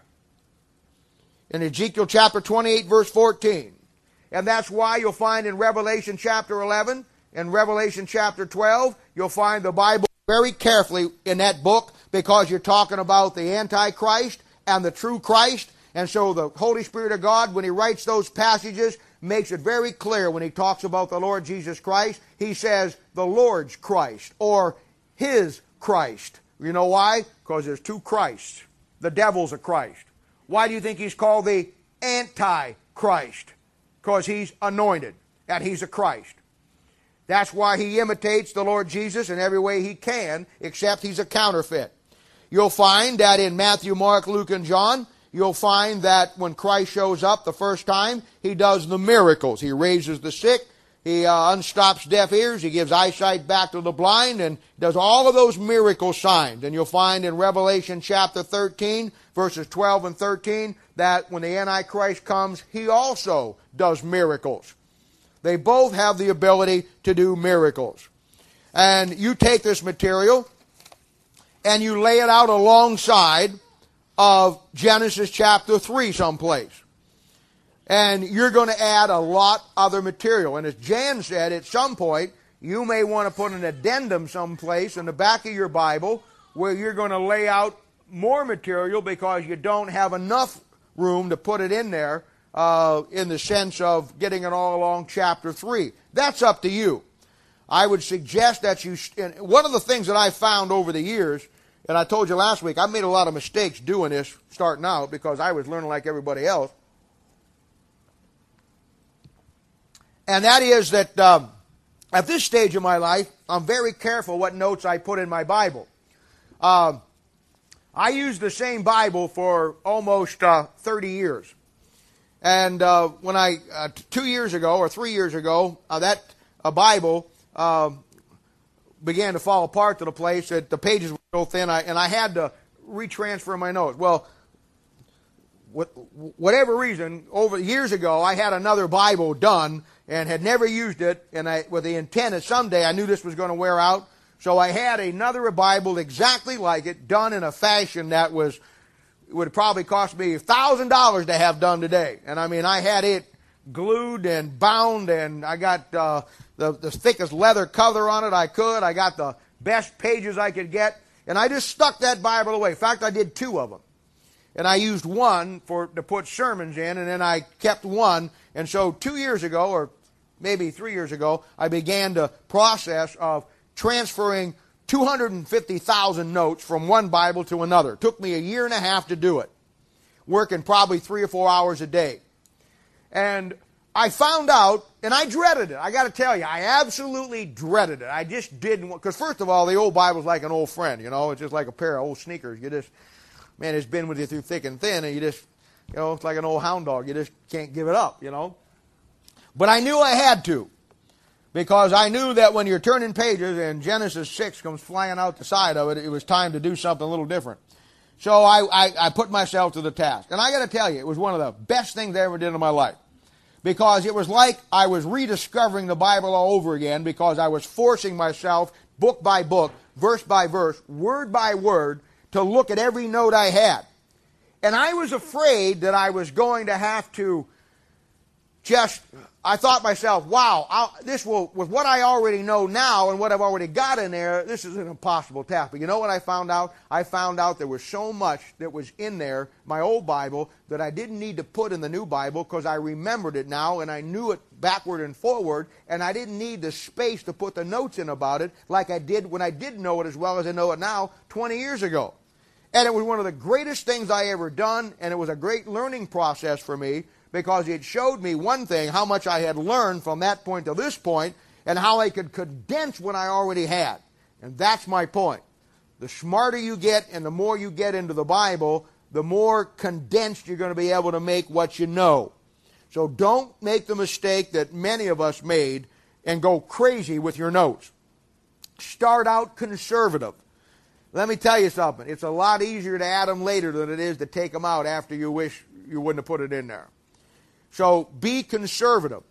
In Ezekiel chapter 28, verse 14. And that's why you'll find in Revelation chapter 11, and Revelation chapter 12, you'll find the Bible very carefully in that book because you're talking about the Antichrist and the true Christ. And so the Holy Spirit of God, when he writes those passages, makes it very clear when he talks about the Lord Jesus Christ. He says the Lord's Christ or his Christ. You know why? Because there's two Christs. The devil's a Christ. Why do you think he's called the Antichrist? Because he's anointed and he's a Christ. That's why he imitates the Lord Jesus in every way he can, except he's a counterfeit. You'll find that in Matthew, Mark, Luke, and John, you'll find that when Christ shows up the first time, he does the miracles. He raises the sick, he unstops deaf ears, he gives eyesight back to the blind, and does all of those miracle signs. And you'll find in Revelation chapter 13, verses 12 and 13, that when the Antichrist comes, he also does miracles. They both have the ability to do miracles. And you take this material and you lay it out alongside of Genesis chapter 3 someplace. And you're going to add a lot other material. And as Jan said, at some point, you may want to put an addendum someplace in the back of your Bible where you're going to lay out more material because you don't have enough room to put it in there in the sense of getting it all along chapter 3. That's up to you. I would suggest that you... One of the things that I found over the years, and I told you last week, I made a lot of mistakes doing this starting out because I was learning like everybody else. And that is that at this stage of my life, I'm very careful what notes I put in my Bible. I used the same Bible for almost 30 years. And when 2 years ago or 3 years ago, that Bible began to fall apart to the place that the pages were so thin, and I had to retransfer my notes. Well, whatever reason, over years ago, I had another Bible done and had never used it, and with the intent that someday I knew this was going to wear out. So I had another Bible exactly like it, done in a fashion that would probably cost me $1,000 to have done today. And I mean, I had it glued and bound, and I got the thickest leather cover on it I could. I got the best pages I could get, and I just stuck that Bible away. In fact, I did 2 of them. And I used one to put sermons in, and then I kept one. And so 2 years ago, or maybe 3 years ago, I began the process of transferring 250,000 notes from one Bible to another. It took me 1.5 years to do it, working probably 3 or 4 hours a day. And I found out, and I dreaded it. I got to tell you, I absolutely dreaded it. I just didn't, because first of all, the old Bible's like an old friend, you know. It's just like a pair of old sneakers. You just, man, it's been with you through thick and thin, and you just, you know, it's like an old hound dog. You just can't give it up, you know. But I knew I had to, because I knew that when you're turning pages and Genesis 6 comes flying out the side of it, it was time to do something a little different. So I put myself to the task. And I got to tell you, it was one of the best things I ever did in my life. Because it was like I was rediscovering the Bible all over again, because I was forcing myself, book by book, verse by verse, word by word, to look at every note I had. And I was afraid that I was going to have to I thought myself, wow, with what I already know now and what I've already got in there, this is an impossible task. But you know what I found out? I found out there was so much that was in there, my old Bible, that I didn't need to put in the new Bible, because I remembered it now and I knew it backward and forward, and I didn't need the space to put the notes in about it like I did when I did know it as well as I know it now 20 years ago. And it was one of the greatest things I ever done, and it was a great learning process for me, because it showed me one thing, how much I had learned from that point to this point, and how I could condense what I already had. And that's my point. The smarter you get and the more you get into the Bible, the more condensed you're going to be able to make what you know. So don't make the mistake that many of us made and go crazy with your notes. Start out conservative. Let me tell you something. It's a lot easier to add them later than it is to take them out after you wish you wouldn't have put it in there. So be conservative.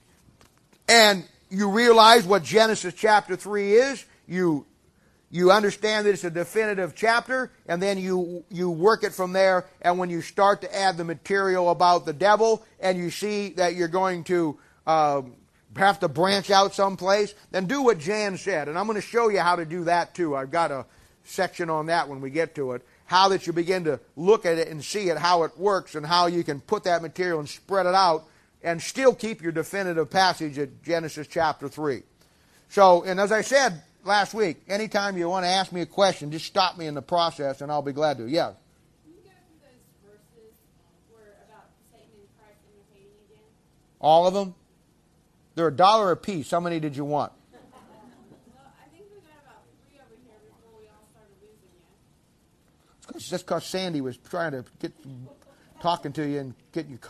And you realize what Genesis chapter 3 is. You understand that it's a definitive chapter, and then you work it from there. And when you start to add the material about the devil, and you see that you're going to have to branch out someplace, then do what Jan said. And I'm going to show you how to do that too. I've got a section on that when we get to it. How that you begin to look at it and see it, how it works, and how you can put that material and spread it out and still keep your definitive passage at Genesis chapter 3. So, and as I said last week, anytime you want to ask me a question, just stop me in the process and I'll be glad to. Yeah. Can you go through those verses where about Satan and Christ imitating again? All of them? They're $1 a piece. How many did you want? Well, I think we got about 3 over here before we all started losing you. It's just because Sandy was trying to get talking to you and get you.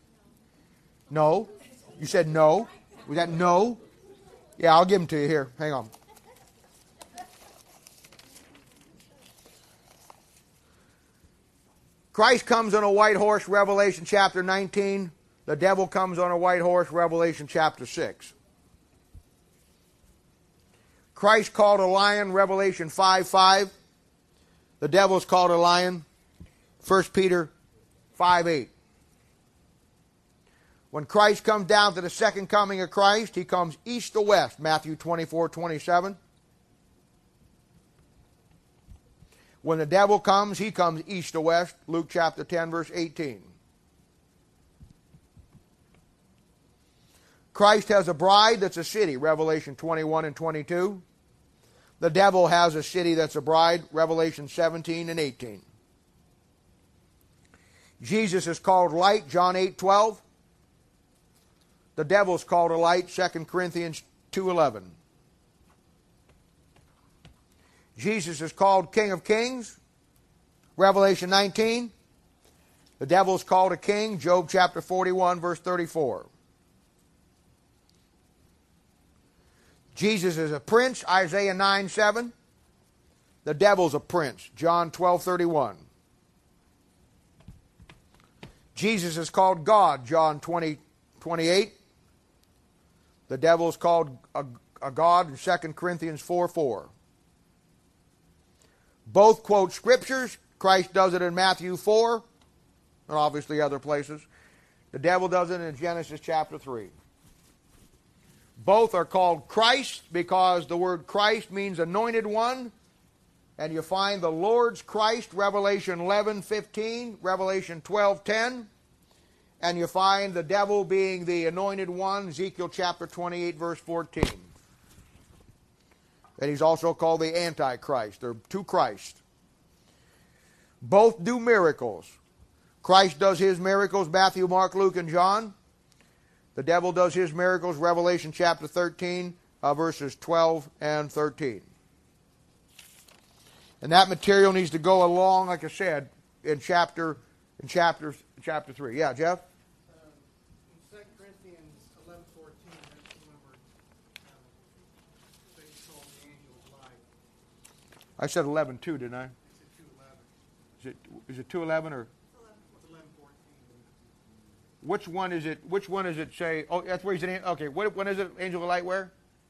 No? You said no? Was that no? Yeah, I'll give them to you here. Hang on. Christ comes on a white horse, Revelation chapter 19. The devil comes on a white horse, Revelation chapter 6. Christ called a lion, Revelation 5:5. The devil's called a lion, 1 Peter 5:8. When Christ comes down to the second coming of Christ, he comes east to west, Matthew 24:27. When the devil comes, he comes east to west, Luke chapter 10, verse 18. Christ has a bride that's a city, Revelation 21 and 22. The devil has a city that's a bride, Revelation 17 and 18. Jesus is called light, John 8:12. The devil's called a light, 2 Corinthians 2:11. Jesus is called King of Kings, Revelation 19, the devil is called a king. Job chapter 41, verse 34. Jesus is a prince. Isaiah 9, 7. The devil's a prince. John 12, 31. Jesus is called God. John 20, 28. The devil is called a God in 2 Corinthians 4, 4. Both quote scriptures. Christ does it in Matthew 4, and obviously other places. The devil does it in Genesis chapter 3. Both are called Christ because the word Christ means anointed one. And you find the Lord's Christ, Revelation 11:15, Revelation 12:10. And you find the devil being the anointed one, Ezekiel chapter 28, verse 14. And he's also called the Antichrist. There are two Christs. Both do miracles. Christ does his miracles, Matthew, Mark, Luke, and John. The devil does his miracles, Revelation chapter 13, verses 12 and 13. And that material needs to go along, like I said, in chapter 3. Yeah, Jeff? In 2 Corinthians 11:14, that's the one where they call the angel of light. I said 11:2, didn't I? It's at 2:11. Is it 2:11 or? It's 11:14. Which one is it? Which one does it say? Oh, that's where he's in. Okay, when is it? Angel of light where?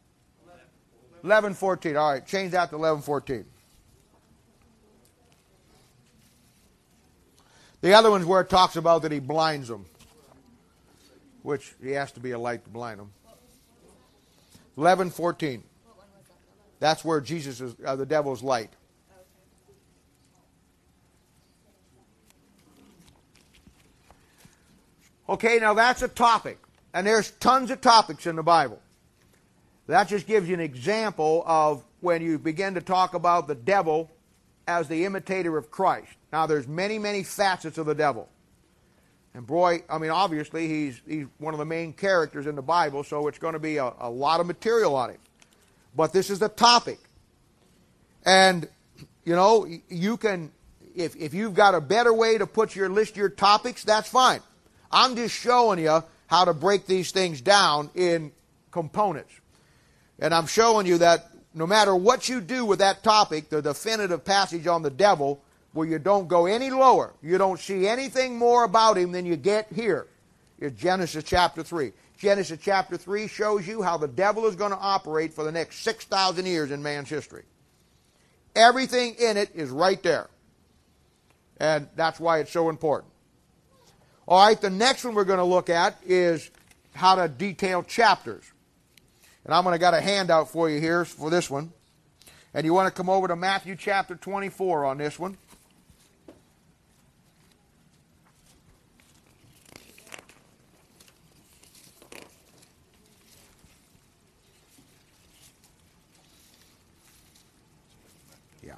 11:14. All right, change that to 11:14. The other one's where it talks about that he blinds them, which he has to be a light to blind them. 11:14. That's where Jesus is, the devil's light. Okay, now that's a topic. And there's tons of topics in the Bible. That just gives you an example of when you begin to talk about the devil as the imitator of Christ. Now, there's many, many facets of the devil. And boy, I mean, obviously, he's one of the main characters in the Bible, so it's going to be a lot of material on him. But this is the topic. And, you know, you can, if you've got a better way to list your topics, that's fine. I'm just showing you how to break these things down in components. And I'm showing you that no matter what you do with that topic, the definitive passage on the devil, where you don't go any lower, you don't see anything more about him than you get here, is Genesis chapter 3. Genesis chapter 3 shows you how the devil is going to operate for the next 6,000 years in man's history. Everything in it is right there. And that's why it's so important. All right, the next one we're going to look at is how to detail chapters. And I'm going to got a handout for you here for this one. And you want to come over to Matthew chapter 24 on this one. Yeah.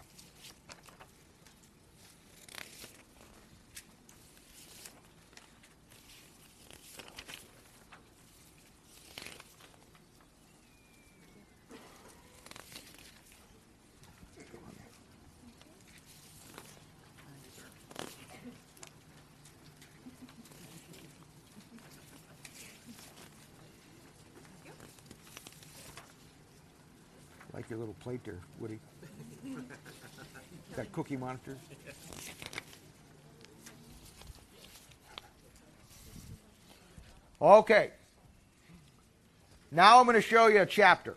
Like your little plate there, Woody. That cookie monitor. Okay. Now I'm going to show you a chapter.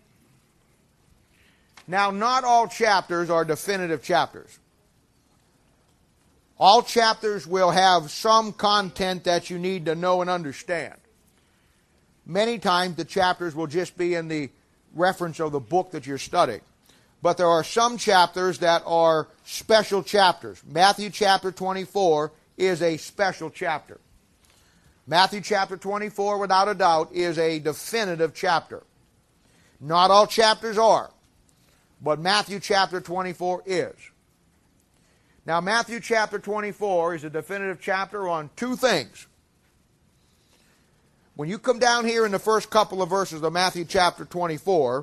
Now, not all chapters are definitive chapters. All chapters will have some content that you need to know and understand. Many times the chapters will just be in the reference of the book that you're studying. But there are some chapters that are special chapters. Matthew chapter 24 is a special chapter. Matthew chapter 24, without a doubt, is a definitive chapter. Not all chapters are, but Matthew chapter 24 is. Now, Matthew chapter 24 is a definitive chapter on two things. When you come down here in the first couple of verses of Matthew chapter 24,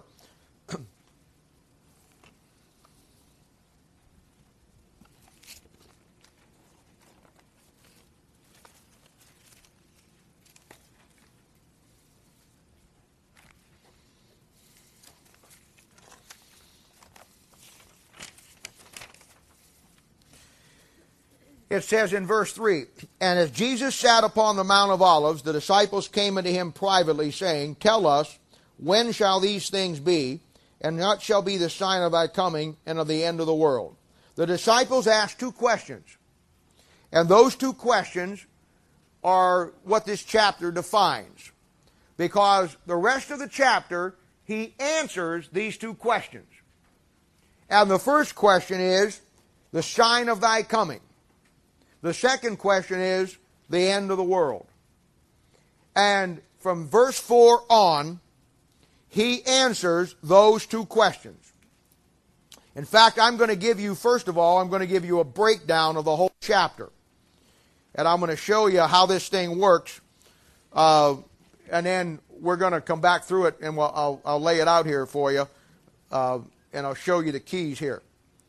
it says in verse 3, "And as Jesus sat upon the Mount of Olives, the disciples came unto him privately, saying, Tell us, when shall these things be? And what shall be the sign of thy coming and of the end of the world?" The disciples asked two questions. And those two questions are what this chapter defines. Because the rest of the chapter, he answers these two questions. And the first question is, the sign of thy coming. The second question is, the end of the world. And from verse 4 on, he answers those two questions. In fact, I'm going to give you, first of all, I'm going to give you a breakdown of the whole chapter. And I'm going to show you how this thing works. And then we're going to come back through it, and I'll lay it out here for you. And I'll show you the keys here.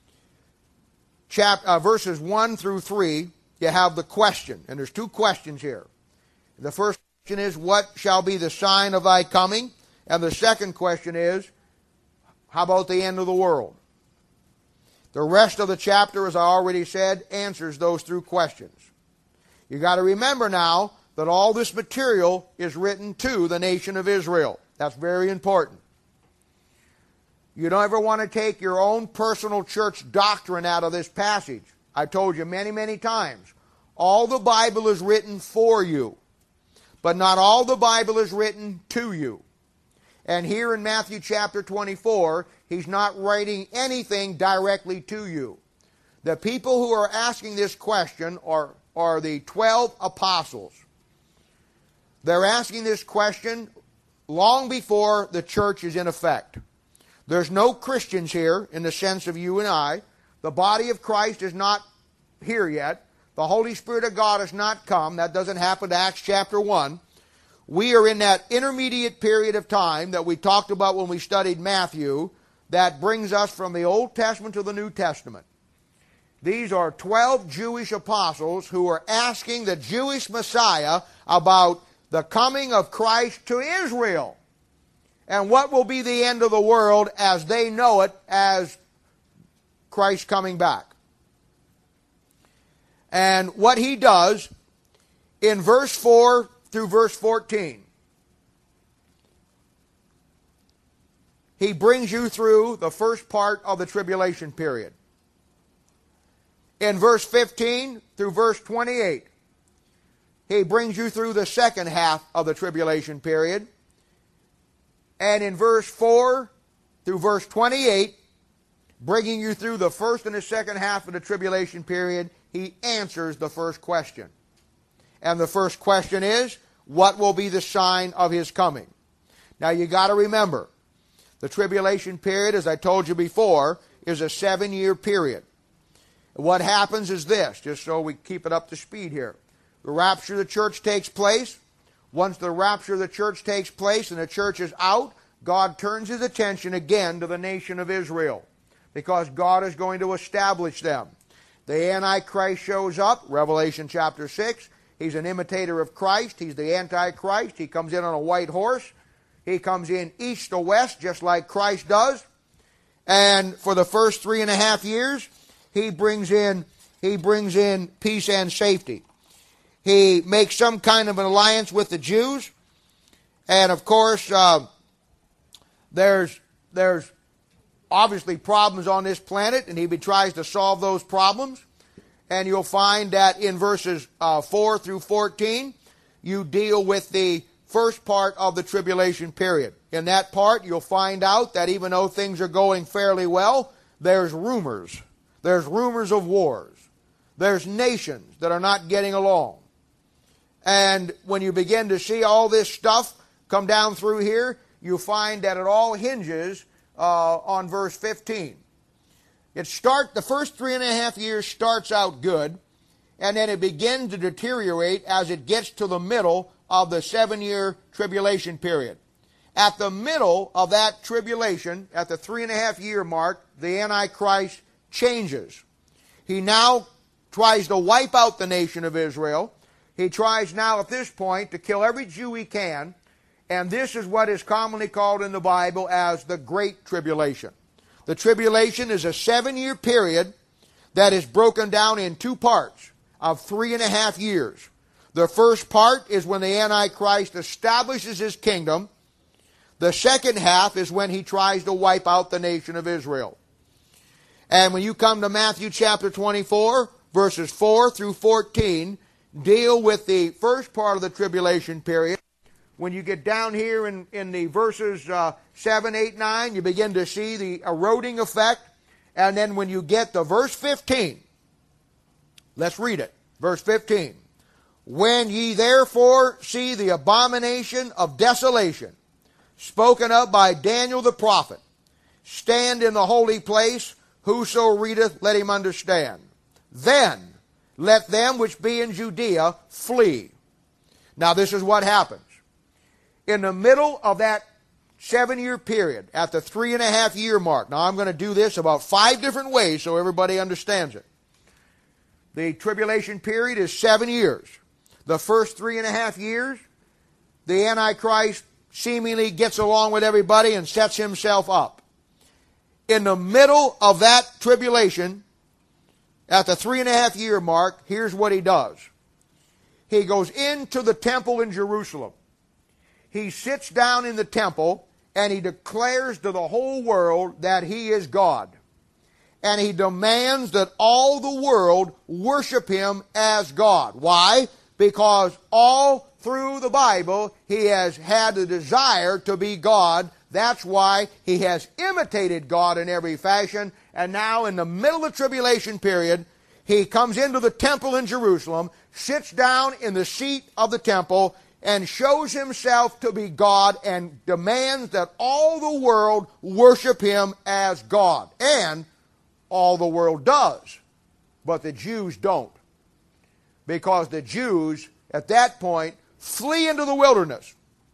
Verses 1 through 3, you have the question. And there's two questions here. The first question is, what shall be the sign of thy coming? And the second question is, how about the end of the world? The rest of the chapter, as I already said, answers those two questions. You got to remember now that all this material is written to the nation of Israel. That's very important. You don't ever want to take your own personal church doctrine out of this passage. I told you many, many times. All the Bible is written for you. But not all the Bible is written to you. And here in Matthew chapter 24, he's not writing anything directly to you. The people who are asking this question are the 12 apostles. They're asking this question long before the church is in effect. There's no Christians here in the sense of you and I. The body of Christ is not here yet. The Holy Spirit of God has not come. That doesn't happen to Acts chapter 1. We are in that intermediate period of time that we talked about when we studied Matthew that brings us from the Old Testament to the New Testament. These are 12 Jewish apostles who are asking the Jewish Messiah about the coming of Christ to Israel. And what will be the end of the world as they know it as Christ coming back. And what he does in verse 4 through verse 14, he brings you through the first part of the tribulation period. In verse 15 through verse 28, he brings you through the second half of the tribulation period. And in verse 4 through verse 28, bringing you through the first and the second half of the tribulation period, he answers the first question. And the first question is, what will be the sign of his coming? Now you got to remember, the tribulation period, as I told you before, is a 7-year period. What happens is this, just so we keep it up to speed here. The rapture of the church takes place. Once the rapture of the church takes place and the church is out, God turns his attention again to the nation of Israel, because God is going to establish them. The Antichrist shows up, Revelation chapter 6. He's an imitator of Christ. He's the Antichrist. He comes in on a white horse. He comes in east to west, just like Christ does. And for the first 3.5 years, he brings in peace and safety. He makes some kind of an alliance with the Jews. And of course, there's obviously problems on this planet, and he tries to solve those problems. And you'll find that in verses 4 through 14, you deal with the first part of the tribulation period. In that part, you'll find out that even though things are going fairly well, there's rumors. There's rumors of wars. There's nations that are not getting along. And when you begin to see all this stuff come down through here, you find that it all hinges on verse 15. The first 3.5 years starts out good, and then it begins to deteriorate as it gets to the middle of the 7-year tribulation period. At the middle of that tribulation, at the 3.5 year mark, the Antichrist changes. He now tries to wipe out the nation of Israel. He tries now at this point to kill every Jew he can, and this is what is commonly called in the Bible as the Great Tribulation. The tribulation is a 7-year period that is broken down in two parts. of 3.5 years. The first part is when the Antichrist establishes his kingdom. The second half is when he tries to wipe out the nation of Israel. And when you come to Matthew chapter 24, verses 4 through 14, deal with the first part of the tribulation period. When you get down here in the verses 7, 8, 9, you begin to see the eroding effect. And then when you get to verse 15, let's read it. Verse 15. When ye therefore see the abomination of desolation, spoken of by Daniel the prophet, stand in the holy place, whoso readeth, let him understand. Then let them which be in Judea flee. Now this is what happens. In the middle of that 7-year period, at the 3.5 year mark, now I'm going to do this about 5 different ways so everybody understands it. The tribulation period is 7 years. The first 3.5 years, the Antichrist seemingly gets along with everybody and sets himself up. In the middle of that tribulation, at the 3.5 year mark, here's what he does. He goes into the temple in Jerusalem. He sits down in the temple and he declares to the whole world that he is God. And he demands that all the world worship him as God. Why? Because all through the Bible he has had the desire to be God. That's why he has imitated God in every fashion. And now in the middle of the tribulation period, he comes into the temple in Jerusalem, sits down in the seat of the temple, and shows himself to be God and demands that all the world worship him as God. And all the world does. But the Jews don't. Because the Jews, at that point, flee into the wilderness.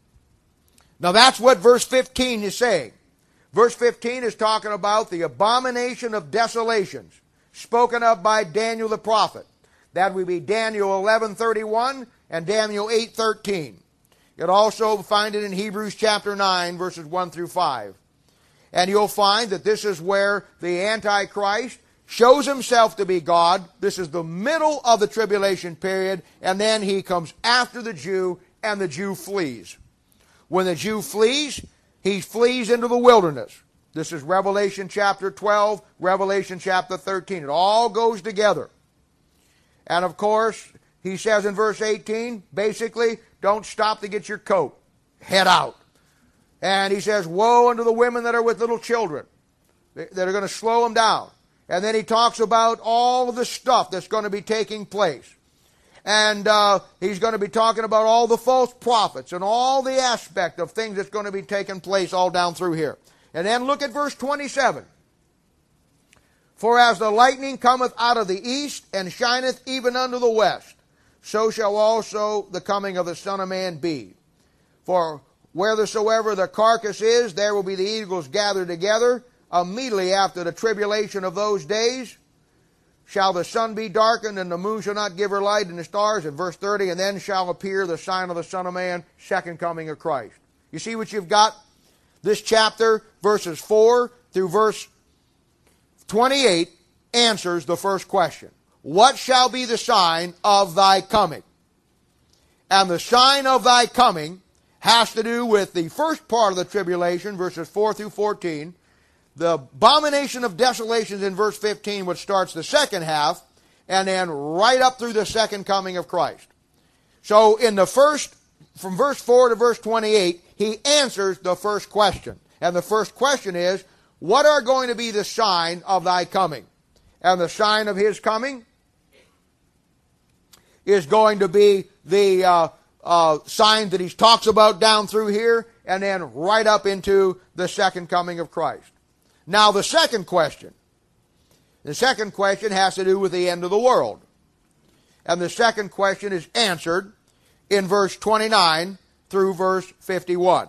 Now that's what verse 15 is saying. Verse 15 is talking about the abomination of desolations, spoken of by Daniel the prophet. That would be Daniel 11:31 and Daniel 8:13. You'll also find it in Hebrews chapter 9, verses 1 through 5. And you'll find that this is where the Antichrist shows himself to be God. This is the middle of the tribulation period, and then he comes after the Jew, and the Jew flees. When the Jew flees, he flees into the wilderness. This is Revelation chapter 12, Revelation chapter 13. It all goes together. And of course, he says in verse 18, basically, don't stop to get your coat. Head out. And he says, woe unto the women that are with little children, that are going to slow them down. And then he talks about all of the stuff that's going to be taking place. And he's going to be talking about all the false prophets and all the aspect of things that's going to be taking place all down through here. And then look at verse 27. For as the lightning cometh out of the east and shineth even unto the west, so shall also the coming of the Son of Man be. For whithersoever the carcass is, there will be the eagles gathered together. Immediately after the tribulation of those days shall the sun be darkened, and the moon shall not give her light, and the stars. In verse 30, and then shall appear the sign of the Son of Man, second coming of Christ. You see what you've got? This chapter, verses 4 through verse 28, answers the first question. What shall be the sign of thy coming? And the sign of thy coming has to do with the first part of the tribulation, verses 4 through 14, the abomination of desolations in verse 15, which starts the second half, and then right up through the second coming of Christ. So in the first, from verse 4 to verse 28, he answers the first question. And the first question is, what are going to be the sign of thy coming? And the sign of his coming is going to be the sign that he talks about down through here, and then right up into the second coming of Christ. Now the second question has to do with the end of the world. And the second question is answered in verse 29 through verse 51.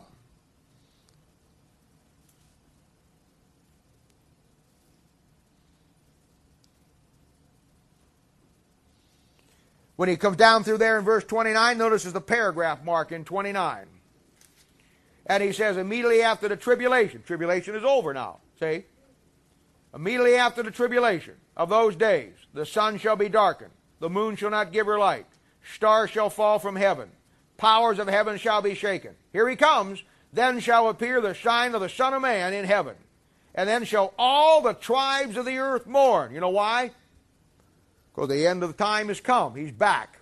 When he comes down through there in verse 29, notice there's the paragraph mark in 29. And he says, immediately after the tribulation is over now, see? Immediately after the tribulation of those days, the sun shall be darkened, The moon shall not give her light. Stars shall fall from heaven. Powers of heaven shall be shaken. Here he comes. Then shall appear the sign of the Son of Man in heaven. And then shall all the tribes of the earth mourn. You know why? Because the end of the time has come. He's back.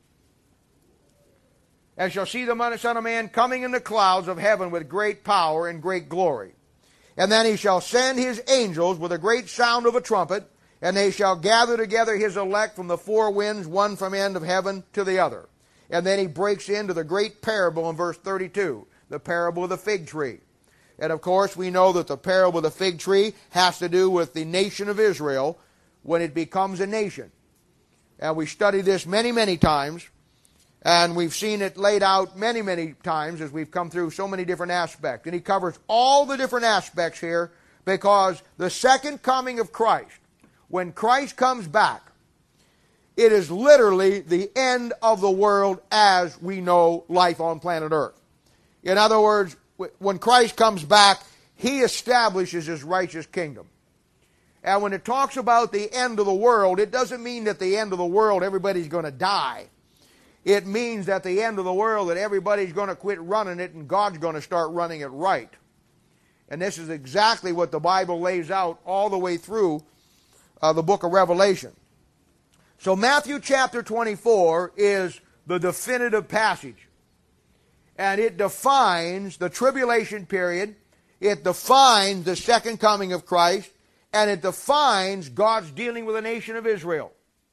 And shall see the Son of Man coming in the clouds of heaven with great power and great glory. And then he shall send his angels with a great sound of a trumpet, and they shall gather together his elect from the four winds, one from end of heaven to the other. And then he breaks into the great parable in verse 32, the parable of the fig tree. And of course we know that the parable of the fig tree has to do with the nation of Israel when it becomes a nation. And we studied this many, many times. And we've seen it laid out many, many times as we've come through so many different aspects. And he covers all the different aspects here because the second coming of Christ, when Christ comes back, it is literally the end of the world as we know life on planet Earth. In other words, when Christ comes back, he establishes his righteous kingdom. And when it talks about the end of the world, it doesn't mean that the end of the world everybody's going to die. It means that the end of the world, that everybody's going to quit running it and God's going to start running it right. And this is exactly what the Bible lays out all the way through the book of Revelation. So Matthew chapter 24 is the definitive passage. And it defines the tribulation period. It defines the second coming of Christ. And it defines God's dealing with the nation of Israel.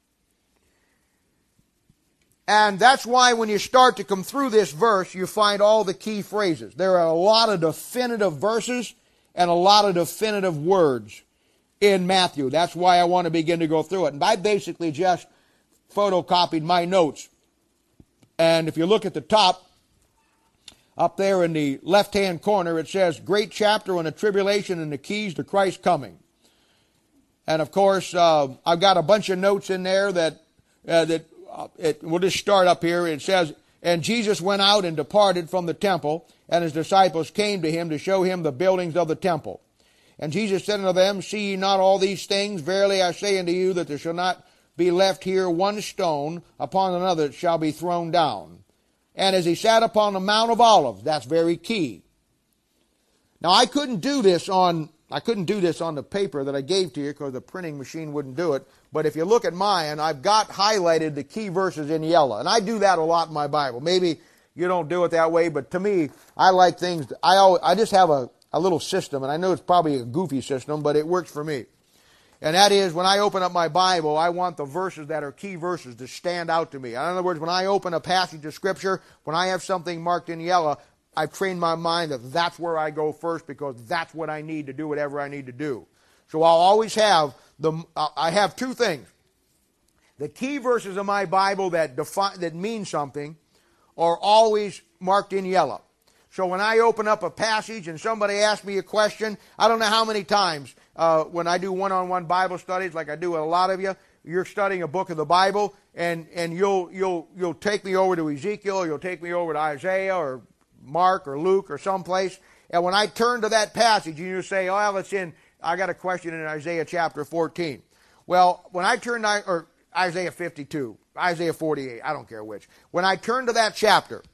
And that's why when you start to come through this verse, you find all the key phrases. There are a lot of definitive verses and a lot of definitive words in Matthew. That's why I want to begin to go through it. And I basically just photocopied my notes. And if you look at the top, up there in the left-hand corner, it says, Great Chapter on the Tribulation and the Keys to Christ's Coming. And of course, I've got a bunch of notes in there that we'll just start up here. It says, And Jesus went out and departed from the temple, and his disciples came to him to show him the buildings of the temple. And Jesus said unto them, See ye not all these things? Verily I say unto you that there shall not be left here one stone upon another that shall be thrown down. And as he sat upon the Mount of Olives, that's very key. Now I couldn't do this on the paper that I gave to you because the printing machine wouldn't do it. But if you look at mine, I've got highlighted the key verses in yellow. And I do that a lot in my Bible. Maybe you don't do it that way, but to me, I like things. I just have a little system, and I know it's probably a goofy system, but it works for me. And that is, when I open up my Bible, I want the verses that are key verses to stand out to me. In other words, when I open a passage of Scripture, when I have something marked in yellow, I've trained my mind that that's where I go first because that's what I need to do whatever I need to do. So I'll always have I have two things. The key verses of my Bible that mean something are always marked in yellow. So when I open up a passage and somebody asks me a question, I don't know how many times when I do one-on-one Bible studies, like I do with a lot of you, you're studying a book of the Bible, and you'll take me over to Ezekiel, you'll take me over to Isaiah or Mark or Luke or someplace, and when I turn to that passage, and you say, "Oh, it's in." I got a question in Isaiah chapter 14. Well, when I turn or Isaiah 52, Isaiah 48, I don't care which. When I turn to that chapter,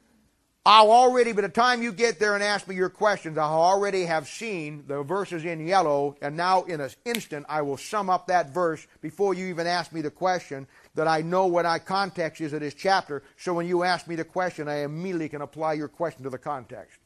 I'll already, by the time you get there and ask me your questions, I'll already have seen the verses in yellow, and now in an instant I will sum up that verse before you even ask me the question, that I know what my context is of this chapter, so when you ask me the question, I immediately can apply your question to the context.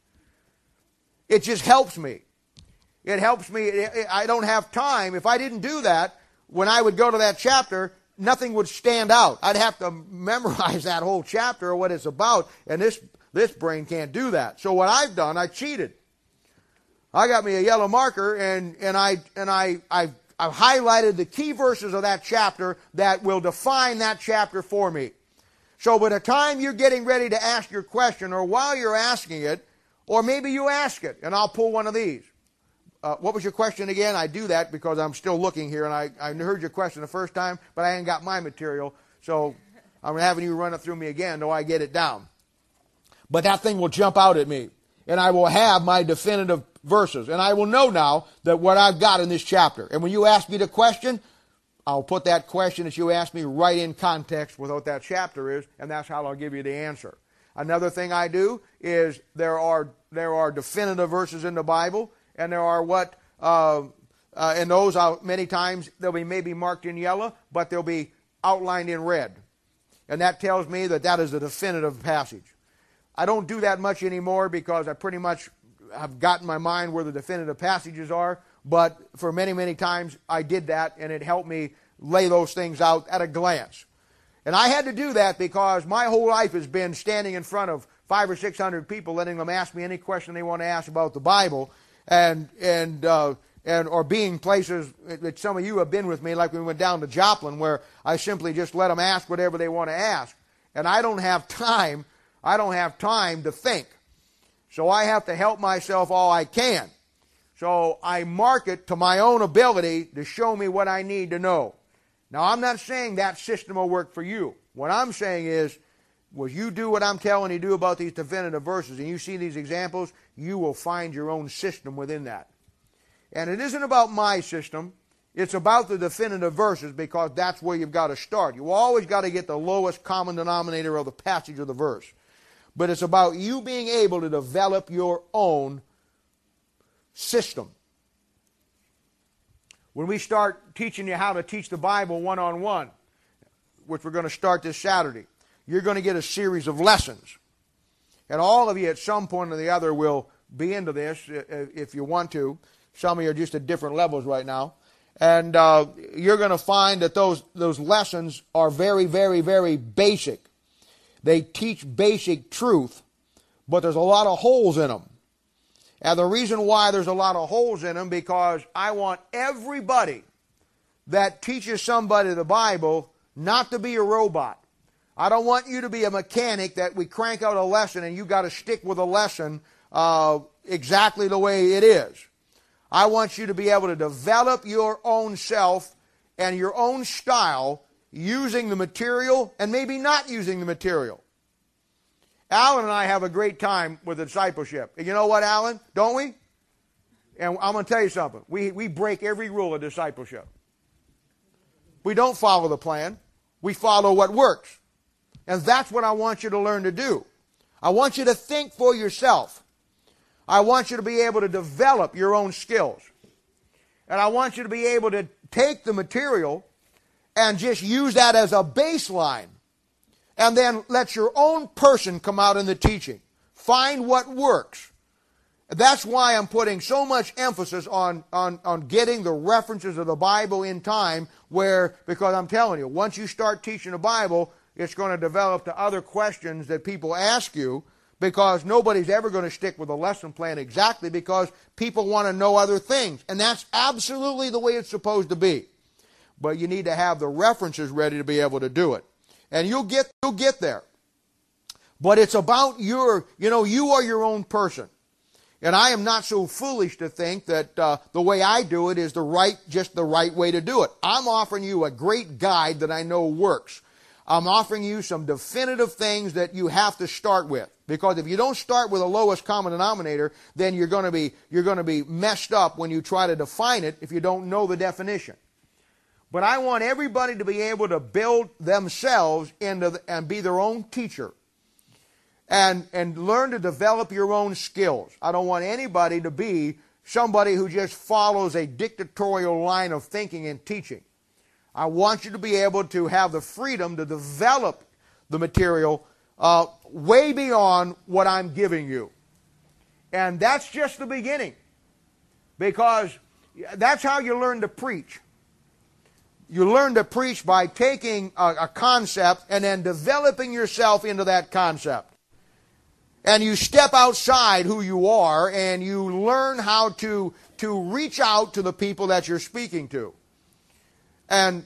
It just helps me. It helps me. I don't have time. If I didn't do that, when I would go to that chapter, nothing would stand out. I'd have to memorize that whole chapter or what it's about, and this brain can't do that. So what I've done, I cheated. I got me a yellow marker, and I've highlighted the key verses of that chapter that will define that chapter for me. So by the time you're getting ready to ask your question, or while you're asking it, or maybe you ask it, and I'll pull one of these. What was your question again? I do that because I'm still looking here, and I heard your question the first time, but I ain't got my material, so I'm having you run it through me again till I get it down. But that thing will jump out at me, and I will have my definitive verses, and I will know now that what I've got in this chapter. And when you ask me the question, I'll put that question that you asked me right in context with what that chapter is, and that's how I'll give you the answer. Another thing I do is there are definitive verses in the Bible, and there are and those many times they'll be maybe marked in yellow, but they'll be outlined in red. And that tells me that that is a definitive passage. I don't do that much anymore because I pretty much have gotten my mind where the definitive passages are, but for many, many times I did that, and it helped me lay those things out at a glance. And I had to do that because my whole life has been standing in front of 500 or 600 people, letting them ask me any question they want to ask about the Bible, or being places that some of you have been with me, like we went down to Joplin, where I simply just let them ask whatever they want to ask. And I don't have time to think. So I have to help myself all I can. So I mark it to my own ability to show me what I need to know. Now, I'm not saying that system will work for you. What I'm saying is, you do what I'm telling you to do about these definitive verses, and you see these examples, you will find your own system within that. And it isn't about my system. It's about the definitive verses, because that's where you've got to start. You always got to get the lowest common denominator of the passage of the verse. But it's about you being able to develop your own system. When we start teaching you how to teach the Bible one-on-one, which we're going to start this Saturday, you're going to get a series of lessons. And all of you at some point or the other will be into this if you want to. Some of you are just at different levels right now. And you're going to find that those lessons are very, very, very basic. They teach basic truth, but there's a lot of holes in them. And the reason why there's a lot of holes in them, because I want everybody that teaches somebody the Bible not to be a robot. I don't want you to be a mechanic that we crank out a lesson and you got to stick with a lesson exactly the way it is. I want you to be able to develop your own self and your own style using the material and maybe not using the material. Alan and I have a great time with discipleship. And you know what, Alan? Don't we? And I'm going to tell you something. We break every rule of discipleship. We don't follow the plan. We follow what works. And that's what I want you to learn to do. I want you to think for yourself. I want you to be able to develop your own skills. And I want you to be able to take the material and just use that as a baseline. And then let your own person come out in the teaching. Find what works. That's why I'm putting so much emphasis on getting the references of the Bible in time, because I'm telling you, once you start teaching the Bible, it's going to develop to other questions that people ask you, because nobody's ever going to stick with a lesson plan exactly, because people want to know other things. And that's absolutely the way it's supposed to be. But you need to have the references ready to be able to do it. And you'll get there. But it's about you are your own person. And I am not so foolish to think that the way I do it is just the right way to do it. I'm offering you a great guide that I know works. I'm offering you some definitive things that you have to start with. Because if you don't start with the lowest common denominator, then you're going to be messed up when you try to define it if you don't know the definition. But I want everybody to be able to build themselves and be their own teacher. And learn to develop your own skills. I don't want anybody to be somebody who just follows a dictatorial line of thinking and teaching. I want you to be able to have the freedom to develop the material way beyond what I'm giving you. And that's just the beginning. Because that's how you learn to preach. You learn to preach by taking a concept and then developing yourself into that concept. And you step outside who you are and you learn how to reach out to the people that you're speaking to. And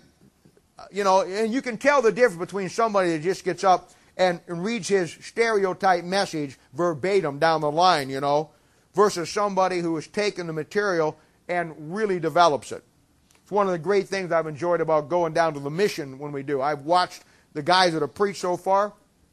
you can tell the difference between somebody that just gets up and reads his stereotype message verbatim down the line, versus somebody who has taken the material and really develops it. It's one of the great things I've enjoyed about going down to the mission when we do. I've watched the guys that have preached so far.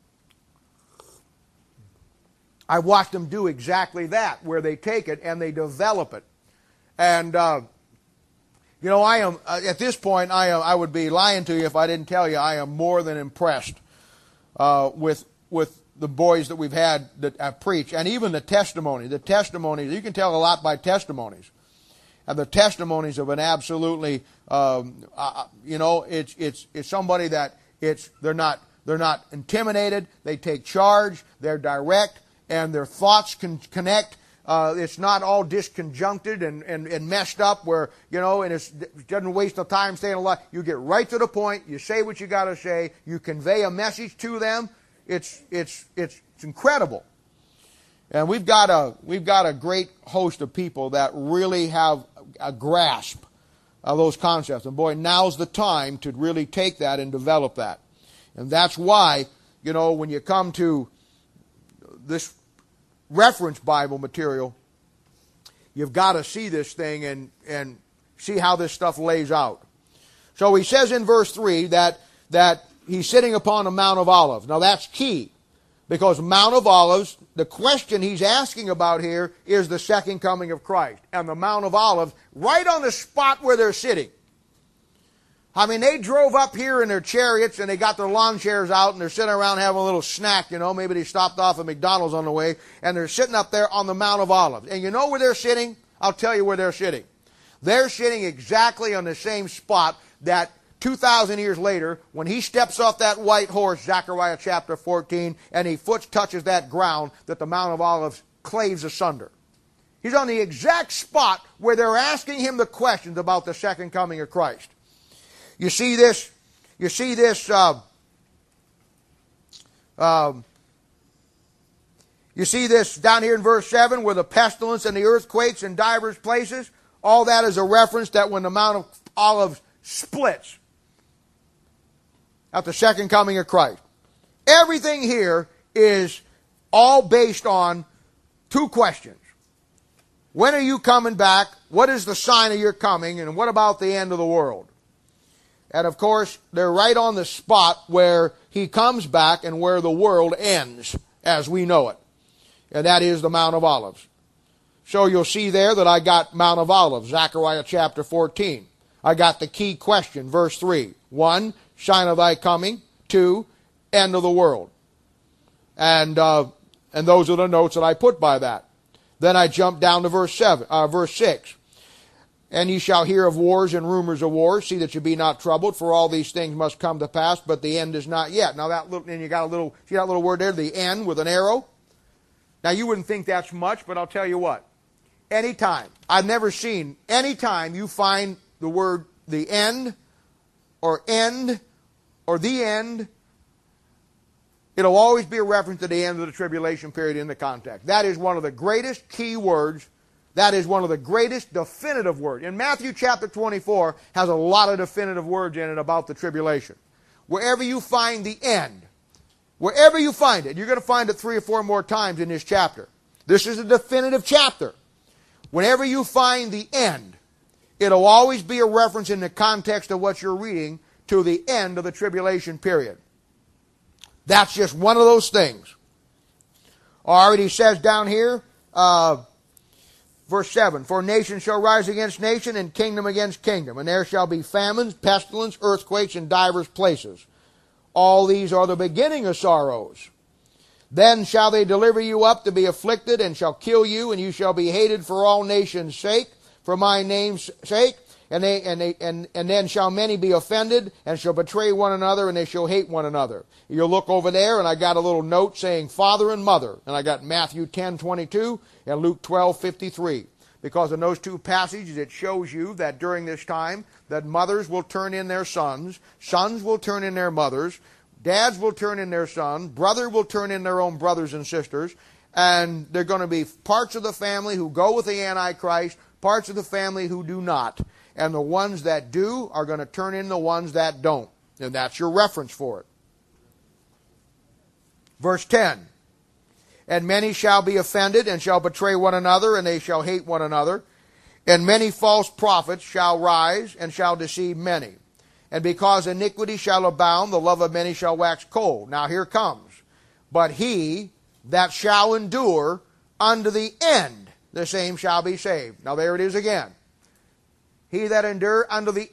I watched them do exactly that, where they take it and they develop it. And You know, I am, at this point, I would be lying to you if I didn't tell you I am more than impressed with the boys that we've had that preach, and even the testimonies. The testimonies, you can tell a lot by testimonies. And the testimonies have been absolutely, you know, it's somebody that they're not intimidated. They take charge. They're direct, and their thoughts can connect. It's not all disconjuncted and messed up where, you know, and it doesn't waste the time saying a lot. You get right to the point. You say what you got to say. You convey a message to them. It's incredible. And we've got a great host of people that really have a grasp of those concepts. And boy, now's the time to really take that and develop that. And that's why, you know, when you come to this reference Bible material, you've got to see this thing and see how this stuff lays out. So he says in verse 3 that he's sitting upon the Mount of Olives. Now that's key, because Mount of Olives, the question he's asking about here is the second coming of Christ. And the Mount of Olives, right on the spot where they're sitting. I mean, they drove up here in their chariots and they got their lawn chairs out and they're sitting around having a little snack, you know. Maybe they stopped off at McDonald's on the way, and they're sitting up there on the Mount of Olives. And you know where they're sitting? I'll tell you where they're sitting. They're sitting exactly on the same spot that 2,000 years later, when he steps off that white horse, Zechariah chapter 14, and he foot touches that ground, that the Mount of Olives claves asunder. He's on the exact spot where they're asking him the questions about the second coming of Christ. You see this down here in verse 7, where the pestilence and the earthquakes in divers places. All that is a reference that when the Mount of Olives splits at the second coming of Christ. Everything here is all based on two questions. When are you coming back? What is the sign of your coming? And what about the end of the world? And of course, they're right on the spot where he comes back and where the world ends as we know it. And that is the Mount of Olives. So you'll see there that I got Mount of Olives, Zechariah chapter 14. I got the key question, verse 3. 1, sign of thy coming. 2, end of the world. And those are the notes that I put by that. Then I jumped down to verse 6. And ye shall hear of wars and rumors of wars. See that you be not troubled, for all these things must come to pass, but the end is not yet. Now that little, and you got a little, see that little word there, the end with an arrow? Now you wouldn't think that's much, but I'll tell you what. Anytime, I've never seen, anytime you find the word the end, or the end, it'll always be a reference to the end of the tribulation period in the context. That is one of the greatest key words. That is one of the greatest definitive words. And Matthew chapter 24 has a lot of definitive words in it about the tribulation. Wherever you find the end, wherever you find it, you're going to find it 3 or 4 more times in this chapter. This is a definitive chapter. Whenever you find the end, it'll always be a reference in the context of what you're reading to the end of the tribulation period. That's just one of those things. All right, he says down here, verse 7, for nation shall rise against nation, and kingdom against kingdom, and there shall be famines, pestilence, earthquakes in divers places. All these are the beginning of sorrows. Then shall they deliver you up to be afflicted, and shall kill you, and you shall be hated for all nations' sake, for my name's sake. And then shall many be offended, and shall betray one another, and they shall hate one another. You'll look over there, and I got a little note saying father and mother. And I got Matthew 10:22 and Luke 12:53. Because in those two passages, it shows you that during this time, that mothers will turn in their sons, sons will turn in their mothers, dads will turn in their sons, brother will turn in their own brothers and sisters, and there are going to be parts of the family who go with the Antichrist, parts of the family who do not. And the ones that do are going to turn in the ones that don't. And that's your reference for it. Verse 10. And many shall be offended, and shall betray one another, and they shall hate one another. And many false prophets shall rise, and shall deceive many. And because iniquity shall abound, the love of many shall wax cold. Now here comes. But he that shall endure unto the end, the same shall be saved. Now there it is again. he that endure unto the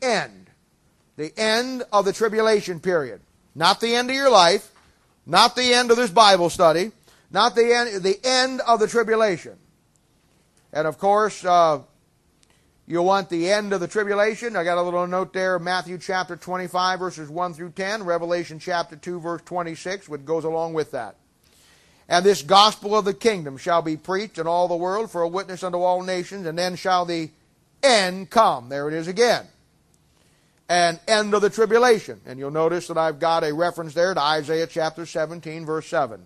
end of the tribulation period. Not the end of your life, not the end of this Bible study, not the end of the tribulation. And of course, you'll want the end of the tribulation. I got a little note there, Matthew chapter 25, verses 1 through 10, Revelation chapter 2, verse 26, which goes along with that. And this gospel of the kingdom shall be preached in all the world for a witness unto all nations, and then shall the end come. There it is again. And end of the tribulation. And you'll notice that I've got a reference there to Isaiah chapter 17, verse 7.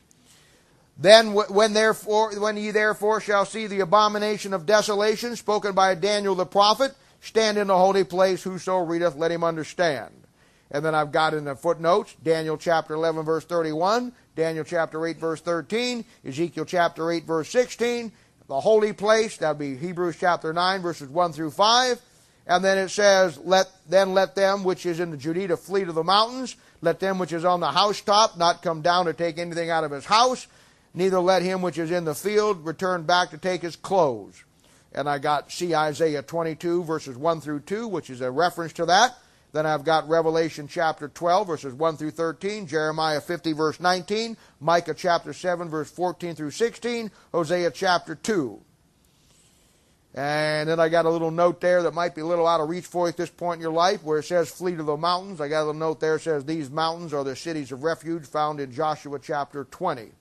Then when ye therefore shall see the abomination of desolation spoken by Daniel the prophet, stand in the holy place, whoso readeth, let him understand. And then I've got in the footnotes, Daniel chapter 11, verse 31, Daniel chapter 8, verse 13, Ezekiel chapter 8, verse 16, the holy place, that would be Hebrews chapter 9, verses 1 through 5. And then it says, let them which is in the Judea flee to the mountains, let them which is on the housetop not come down to take anything out of his house, neither let him which is in the field return back to take his clothes. And I got Isaiah 22, verses 1 through 2, which is a reference to that. Then I've got Revelation chapter 12, verses 1 through 13, Jeremiah 50, verse 19, Micah chapter 7, verse 14 through 16, Hosea chapter 2. And then I got a little note there that might be a little out of reach for you at this point in your life, where it says flee to the mountains. I got a little note there that says these mountains are the cities of refuge found in Joshua chapter 20.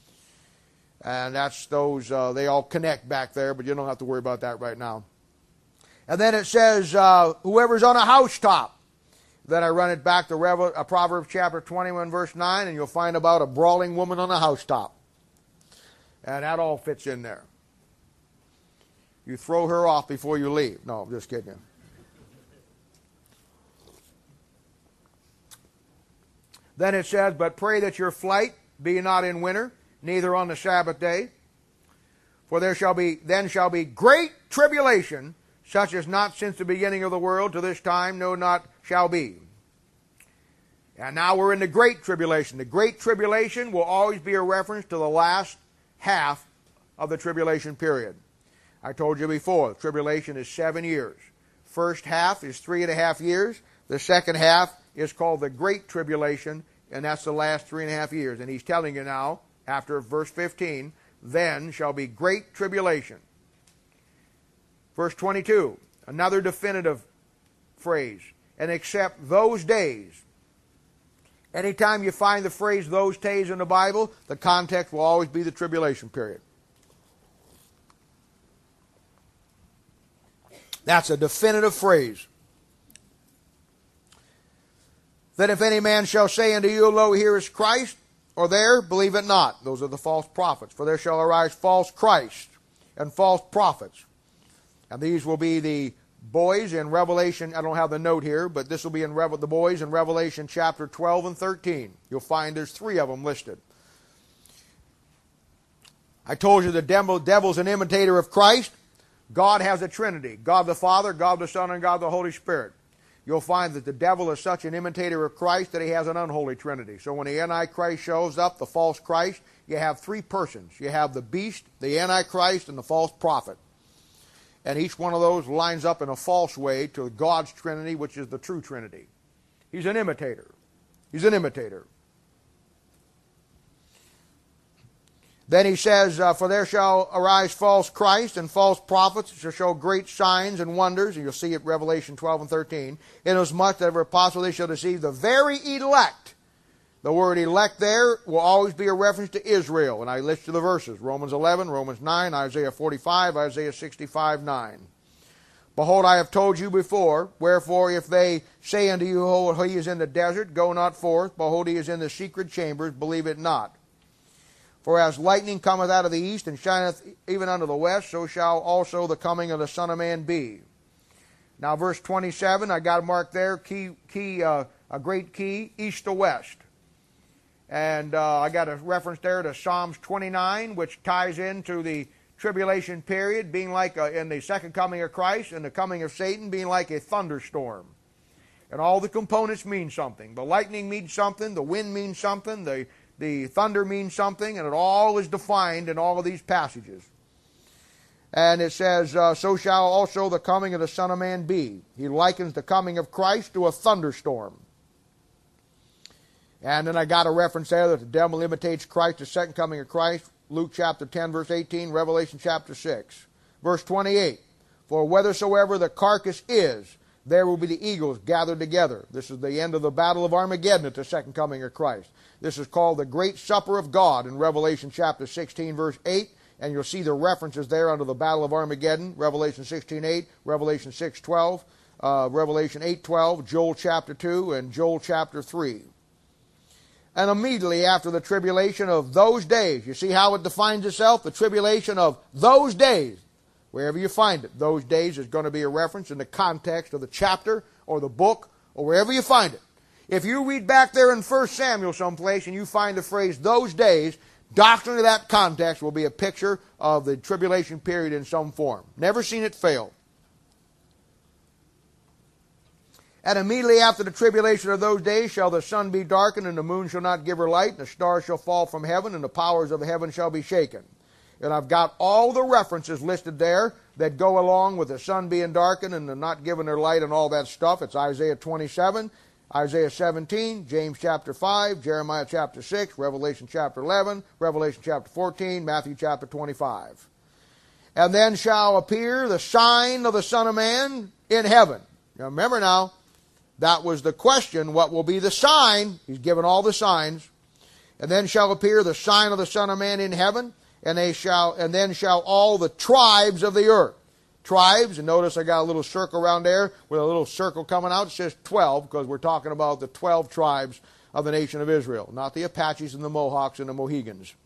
And that's those, they all connect back there, but you don't have to worry about that right now. And then it says, whoever's on a housetop. Then I run it back to Proverbs chapter 21, verse 9, and you'll find about a brawling woman on a housetop. And that all fits in there. You throw her off before you leave. No, I'm just kidding you. Then it says, but pray that your flight be not in winter, neither on the Sabbath day. For then shall be great tribulation, such as not since the beginning of the world to this time, no, not shall be. And now we're in the great tribulation. The great tribulation will always be a reference to the last half of the tribulation period. I told you before, the tribulation is 7 years. First half is 3.5 years. The second half is called the Great Tribulation, and that's the last 3.5 years. And he's telling you now, after verse 15, then shall be great tribulation. Verse 22, another definitive phrase, and except those days. Anytime you find the phrase those days in the Bible, the context will always be the tribulation period. That's a definitive phrase. That if any man shall say unto you, lo, here is Christ, or there, believe it not. Those are the false prophets. For there shall arise false Christ and false prophets. And these will be the boys in Revelation. I don't have the note here, but this will be in the boys in Revelation chapter 12 and 13. You'll find there's 3 of them listed. I told you the devil's an imitator of Christ. God has a Trinity. God the Father, God the Son, and God the Holy Spirit. You'll find that the devil is such an imitator of Christ that he has an unholy Trinity. So when the Antichrist shows up, the false Christ, you have 3 persons. You have the beast, the Antichrist, and the false prophet. And each one of those lines up in a false way to God's Trinity, which is the true Trinity. He's an imitator. He's an imitator. Then he says, for there shall arise false Christ and false prophets, shall show great signs and wonders, and you'll see it Revelation 12 and 13, inasmuch that if possible they shall deceive the very elect. The word elect there will always be a reference to Israel, and I list you the verses, Romans 11, Romans 9, Isaiah 45, Isaiah 65, 9. Behold, I have told you before, wherefore if they say unto you, behold, he is in the desert, go not forth, behold, he is in the secret chambers, believe it not. For as lightning cometh out of the east, and shineth even unto the west, so shall also the coming of the Son of Man be. Now verse 27, I got marked there, a great key, east to west. And I got a reference there to Psalms 29, which ties into the tribulation period, being like in the second coming of Christ, and the coming of Satan being like a thunderstorm. And all the components mean something. The lightning means something, the wind means something, the thunder means something, and it all is defined in all of these passages. And it says, so shall also the coming of the Son of Man be. He likens the coming of Christ to a thunderstorm. And then I got a reference there that the devil imitates Christ, the second coming of Christ. Luke chapter 10, verse 18, Revelation chapter 6. Verse 28, for whithersoever the carcass is, there will be the eagles gathered together. This is the end of the battle of Armageddon at the second coming of Christ. This is called the Great Supper of God in Revelation chapter 16, verse 8. And you'll see the references there under the battle of Armageddon, Revelation 16:8, Revelation 6:12, Revelation 8:12, Joel chapter 2, and Joel chapter 3. And immediately after the tribulation of those days, you see how it defines itself? The tribulation of those days. Wherever you find it, those days is going to be a reference in the context of the chapter or the book or wherever you find it. If you read back there in 1 Samuel someplace and you find the phrase those days, doctrine of that context will be a picture of the tribulation period in some form. Never seen it fail. And immediately after the tribulation of those days shall the sun be darkened, and the moon shall not give her light, and the stars shall fall from heaven, and the powers of heaven shall be shaken. And I've got all the references listed there that go along with the sun being darkened and the not giving their light and all that stuff. It's Isaiah 27, Isaiah 17, James chapter 5, Jeremiah chapter 6, Revelation chapter 11, Revelation chapter 14, Matthew chapter 25. And then shall appear the sign of the Son of Man in heaven. Now remember now, that was the question, what will be the sign? He's given all the signs. And then shall appear the sign of the Son of Man in heaven, and then shall all the tribes of the earth. Tribes, and notice I got a little circle around there with a little circle coming out. It says 12, because we're talking about the 12 tribes of the nation of Israel, not the Apaches and the Mohawks and the Mohegans.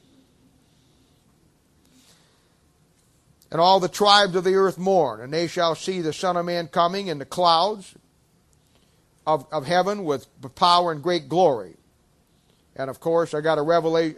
And all the tribes of the earth mourn, and they shall see the Son of Man coming in the clouds of heaven with power and great glory. And of course, I got a revelation,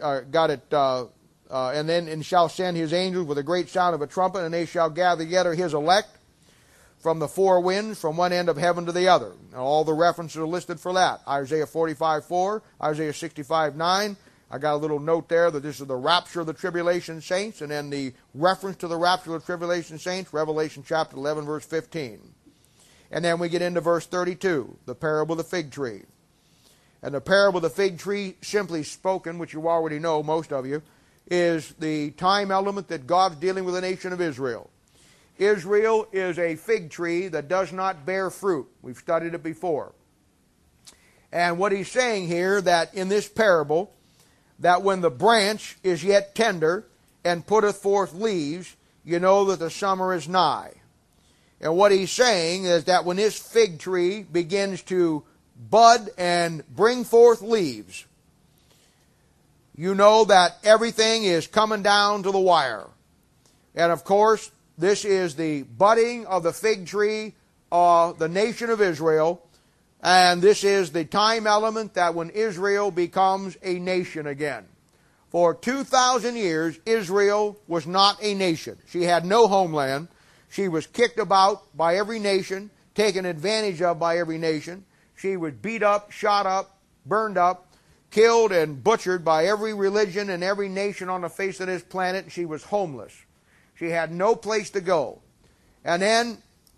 and shall send his angels with a great sound of a trumpet, and they shall gather together his elect from the four winds, from one end of heaven to the other. And all the references are listed for that. Isaiah 45:4, Isaiah 65:9. I got a little note there that this is the rapture of the tribulation saints, and then the reference to the rapture of the tribulation saints, Revelation chapter 11, verse 15. And then we get into verse 32, the parable of the fig tree. And the parable of the fig tree, simply spoken, which you already know, most of you, is the time element that God's dealing with the nation of Israel. Israel is a fig tree that does not bear fruit. We've studied it before. And what he's saying here, that in this parable, that when the branch is yet tender and putteth forth leaves, you know that the summer is nigh. And what he's saying is that when this fig tree begins to bud and bring forth leaves, you know that everything is coming down to the wire. And of course, this is the budding of the fig tree of the nation of Israel. And this is the time element that when Israel becomes a nation again. For 2,000 years, Israel was not a nation. She had no homeland. She was kicked about by every nation, taken advantage of by every nation. She was beat up, shot up, burned up, killed and butchered by every religion and every nation on the face of this planet. She was homeless. She had no place to go. And then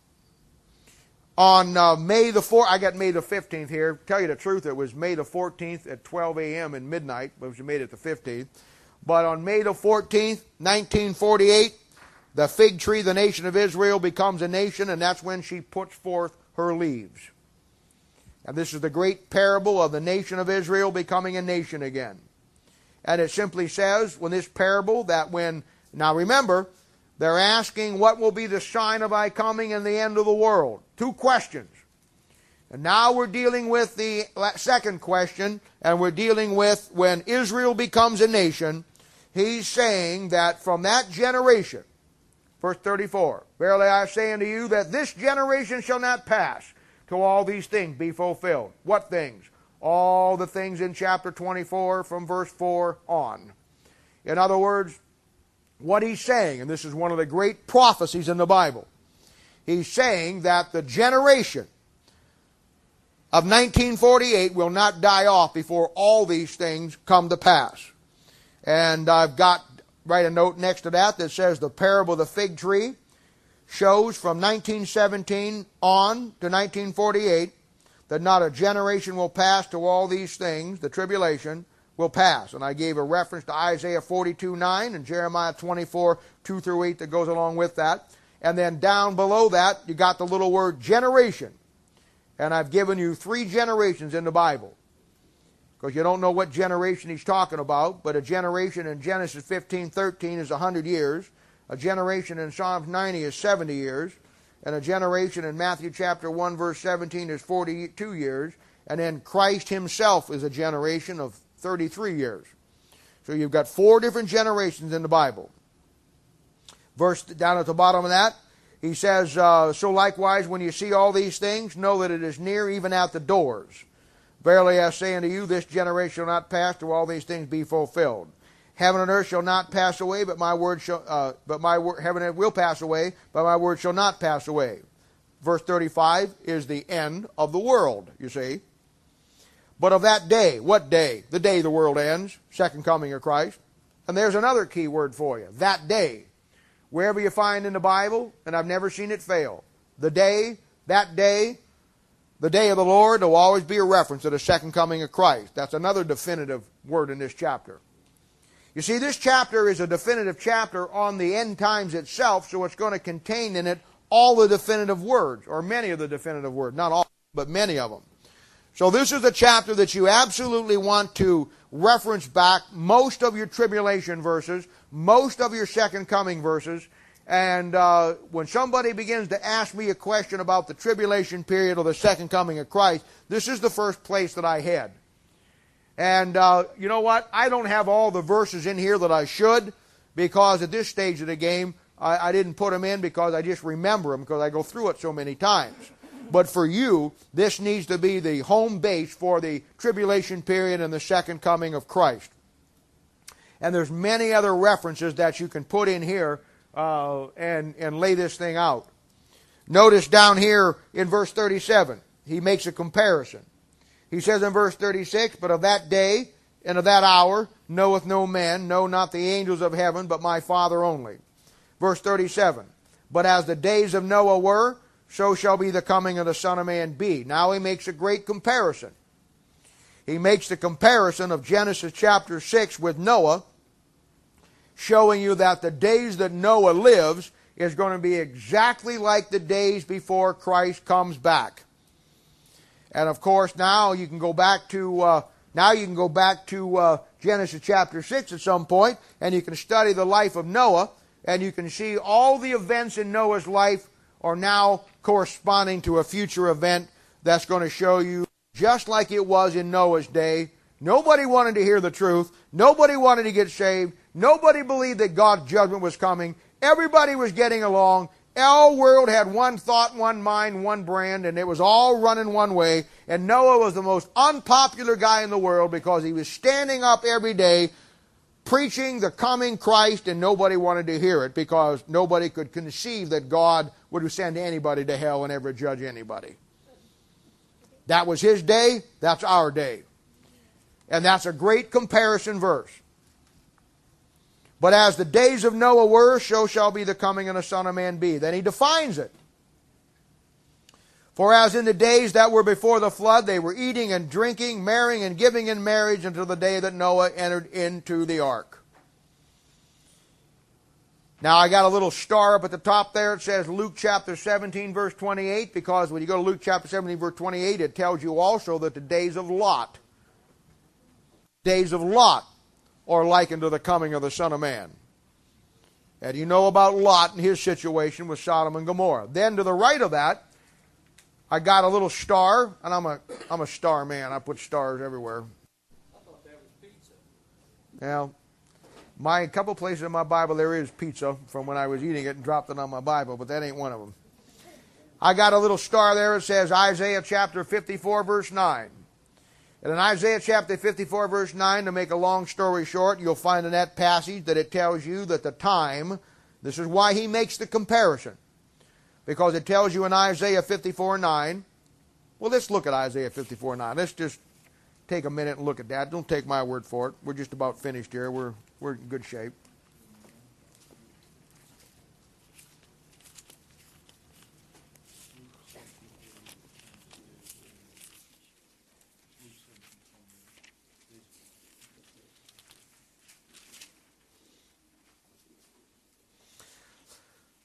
on May the 4th, I got May the 15th here. Tell you the truth, it was May the 14th at 12 a.m. and midnight, but we made it the 15th. But on May the 14th, 1948, the fig tree, the nation of Israel, becomes a nation, and that's when she puts forth her leaves. And this is the great parable of the nation of Israel becoming a nation again. And it simply says, when this parable, that when, now remember, they're asking what will be the sign of thy coming and the end of the world. Two questions. And now we're dealing with the second question, and we're dealing with when Israel becomes a nation. He's saying that from that generation, verse 34, verily I say unto you that this generation shall not pass till all these things be fulfilled. What things? All the things in chapter 24 from verse 4 on. In other words, what he's saying, and this is one of the great prophecies in the Bible, he's saying that the generation of 1948 will not die off before all these things come to pass. And I've got write a note next to that that says the parable of the fig tree shows from 1917 on to 1948 that not a generation will pass till all these things, the tribulation, will pass. And I gave a reference to Isaiah 42:9 and Jeremiah 24:2 through 8 that goes along with that. And then down below that, you got the little word generation. And I've given you 3 generations in the Bible. Because you don't know what generation he's talking about, but a generation in Genesis 15:13 is 100 years. A generation in Psalms 90 is 70 years. And a generation in Matthew chapter 1 verse 17 is 42 years. And then Christ himself is a generation of 33 years. So you've got 4 different generations in the Bible. Verse down at the bottom of that, he says, so likewise when you see all these things, know that it is near, even at the doors. Verily I say unto you, this generation shall not pass till all these things be fulfilled. Heaven and earth shall not pass away, but heaven and earth will pass away, but my word shall not pass away. Verse 35 is the end of the world, you see. But of that day, what day? The day the world ends, second coming of Christ. And there's another key word for you, that day. Wherever you find in the Bible, and I've never seen it fail, the day, that day, the day of the Lord, there will always be a reference to the second coming of Christ. That's another definitive word in this chapter. You see, this chapter is a definitive chapter on the end times itself, so it's going to contain in it all the definitive words, or many of the definitive words. Not all, but many of them. So this is a chapter that you absolutely want to reference back most of your tribulation verses, most of your second coming verses. And when somebody begins to ask me a question about the tribulation period or the second coming of Christ, this is the first place that I head. And you know what? I don't have all the verses in here that I should, because at this stage of the game, I didn't put them in because I just remember them because I go through it so many times. But for you, this needs to be the home base for the tribulation period and the second coming of Christ. And there's many other references that you can put in here and lay this thing out. Notice down here in verse 37, he makes a comparison. He says in verse 36, but of that day and of that hour knoweth no man, no, not the angels of heaven, but my Father only. Verse 37, but as the days of Noah were, so shall be the coming of the Son of Man be. Now he makes a great comparison. He makes the comparison of Genesis chapter 6 with Noah, showing you that the days that Noah lives is going to be exactly like the days before Christ comes back. And of course, now you can go back to Genesis chapter 6 at some point, and you can study the life of Noah, and you can see all the events in Noah's life are now corresponding to a future event that's going to show you just like it was in Noah's day. Nobody wanted to hear the truth. Nobody wanted to get saved. Nobody believed that God's judgment was coming. Everybody was getting along. Our world had one thought, one mind, one brand, and it was all running one way. And Noah was the most unpopular guy in the world because he was standing up every day preaching the coming Christ, and nobody wanted to hear it because nobody could conceive that God would send anybody to hell and ever judge anybody. That was his day. That's our day. And that's a great comparison verse. But as the days of Noah were, so shall be the coming of the Son of Man be. Then he defines it. For as in the days that were before the flood, they were eating and drinking, marrying and giving in marriage until the day that Noah entered into the ark. Now I got a little star up at the top there. It says Luke chapter 17 verse 28, because when you go to Luke chapter 17 verse 28, it tells you also that the days of Lot are likened to the coming of the Son of Man. And you know about Lot and his situation with Sodom and Gomorrah. Then to the right of that, I got a little star, and I'm a star man. I put stars everywhere. I thought that was pizza. Now, a couple places in my Bible there is pizza from when I was eating it and dropped it on my Bible, but that ain't one of them. I got a little star there that says Isaiah chapter 54 verse 9. And in Isaiah chapter 54 verse 9, to make a long story short, you'll find in that passage that it tells you that the time, this is why he makes the comparison. Because it tells you in Isaiah 54:9. Well, let's look at Isaiah 54:9. Let's just take a minute and look at that. Don't take my word for it. We're just about finished here. We're in good shape.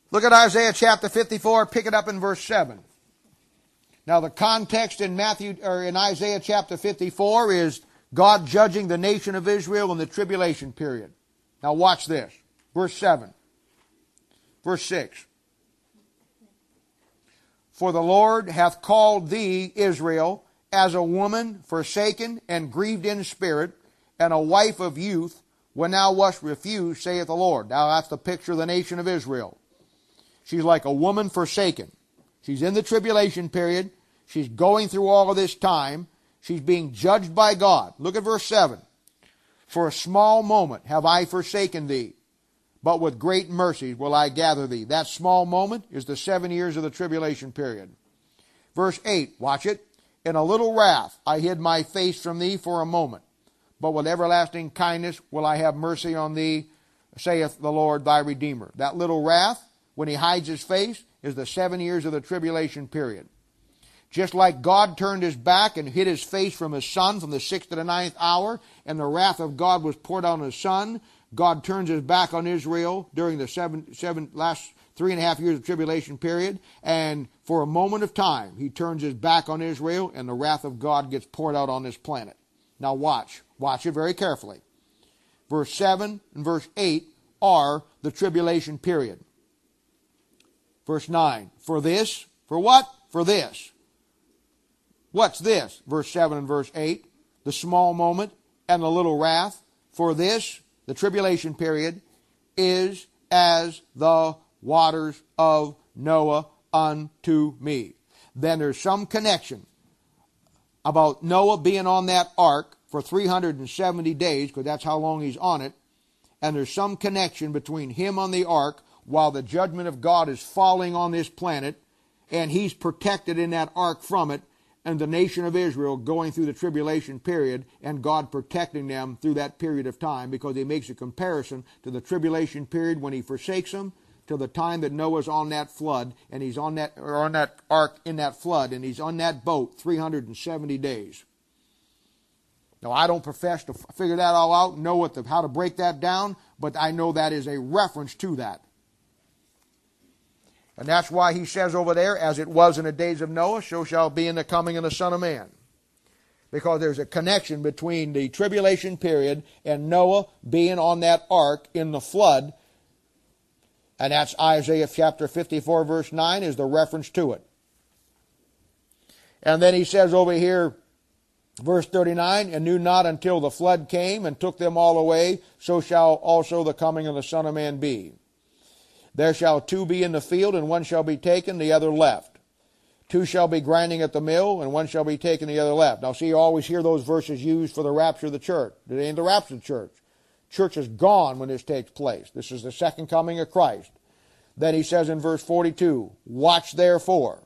Look at Isaiah chapter 54, pick it up in verse 7. Now the context in Isaiah chapter 54 is God judging the nation of Israel in the tribulation period. Now watch this. Verse 7. Verse 6. For the Lord hath called thee, Israel, as a woman forsaken and grieved in spirit, and a wife of youth, when thou wast refused, saith the Lord. Now that's the picture of the nation of Israel. She's like a woman forsaken. She's in the tribulation period. She's going through all of this time. She's being judged by God. Look at verse 7. For a small moment have I forsaken thee, but with great mercies will I gather thee. That small moment is the 7 years of the tribulation period. Verse 8, watch it. In a little wrath I hid my face from thee for a moment, but with everlasting kindness will I have mercy on thee, saith the Lord thy Redeemer. That little wrath, when he hides his face, is the 7 years of the tribulation period. Just like God turned his back and hid his face from his son from the 6th to the 9th hour, and the wrath of God was poured out on his son, God turns his back on Israel during the last 3.5 years of tribulation period, and for a moment of time, he turns his back on Israel, and the wrath of God gets poured out on this planet. Now watch. Watch it very carefully. Verse 7 and verse 8 are the tribulation period. Verse 9, for this, for what? For this. What's this? Verse 7 and verse 8, the small moment and the little wrath. For this, the tribulation period, is as the waters of Noah unto me. Then there's some connection about Noah being on that ark for 370 days, because that's how long he's on it. And there's some connection between him on the ark while the judgment of God is falling on this planet, and he's protected in that ark from it, and the nation of Israel going through the tribulation period, and God protecting them through that period of time, because he makes a comparison to the tribulation period when he forsakes them, to the time that Noah's on that flood, and he's on that ark in that flood, and he's on that boat 370 days. Now, I don't profess to figure that all out, know how to break that down, but I know that is a reference to that. And that's why he says over there, as it was in the days of Noah, so shall it be in the coming of the Son of Man. Because there's a connection between the tribulation period and Noah being on that ark in the flood. And that's Isaiah chapter 54 verse 9 is the reference to it. And then he says over here, verse 39, and knew not until the flood came and took them all away, so shall also the coming of the Son of Man be. There shall two be in the field, and one shall be taken, the other left. Two shall be grinding at the mill, and one shall be taken, the other left. Now see, you always hear those verses used for the rapture of the church. It ain't the rapture of the church. Church is gone when this takes place. This is the second coming of Christ. Then he says in verse 42, watch therefore,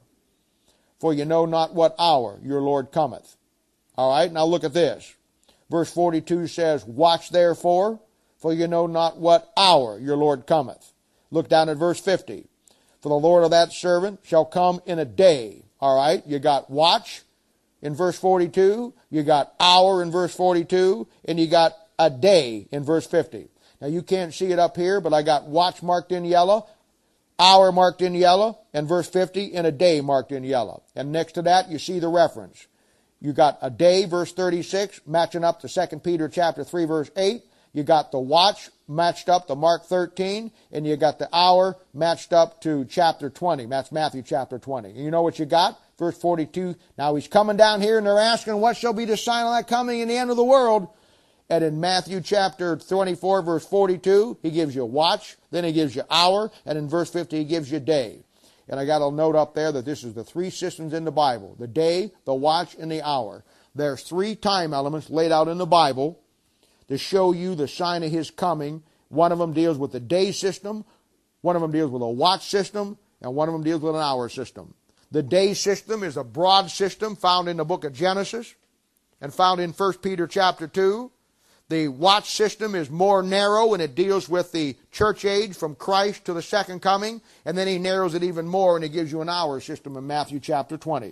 for you know not what hour your Lord cometh. All right, now look at this. Verse 42 says, watch therefore, for you know not what hour your Lord cometh. Look down at verse 50. For the Lord of that servant shall come in a day. All right, you got watch in verse 42, you got hour in verse 42, and you got a day in verse 50. Now you can't see it up here, but I got watch marked in yellow, hour marked in yellow, and verse 50, and a day marked in yellow. And next to that, you see the reference. You got a day, verse 36, matching up to 2 Peter chapter 3, verse 8. You got the watch matched up to Mark 13, and you got the hour matched up to chapter 20. That's Matthew chapter 20. And you know what you got? Verse 42. Now he's coming down here, and they're asking, what shall be the sign of that coming in the end of the world? And in Matthew chapter 24, verse 42, he gives you watch, then he gives you hour, and in verse 50, he gives you day. And I got a note up there that this is the three systems in the Bible: the day, the watch, and the hour. There's three time elements laid out in the Bible to show you the sign of his coming. One of them deals with the day system, one of them deals with a watch system, and one of them deals with an hour system. The day system is a broad system found in the book of Genesis and found in 1 Peter chapter 2. The watch system is more narrow, and it deals with the church age from Christ to the second coming, and then he narrows it even more, and he gives you an hour system in Matthew chapter 20.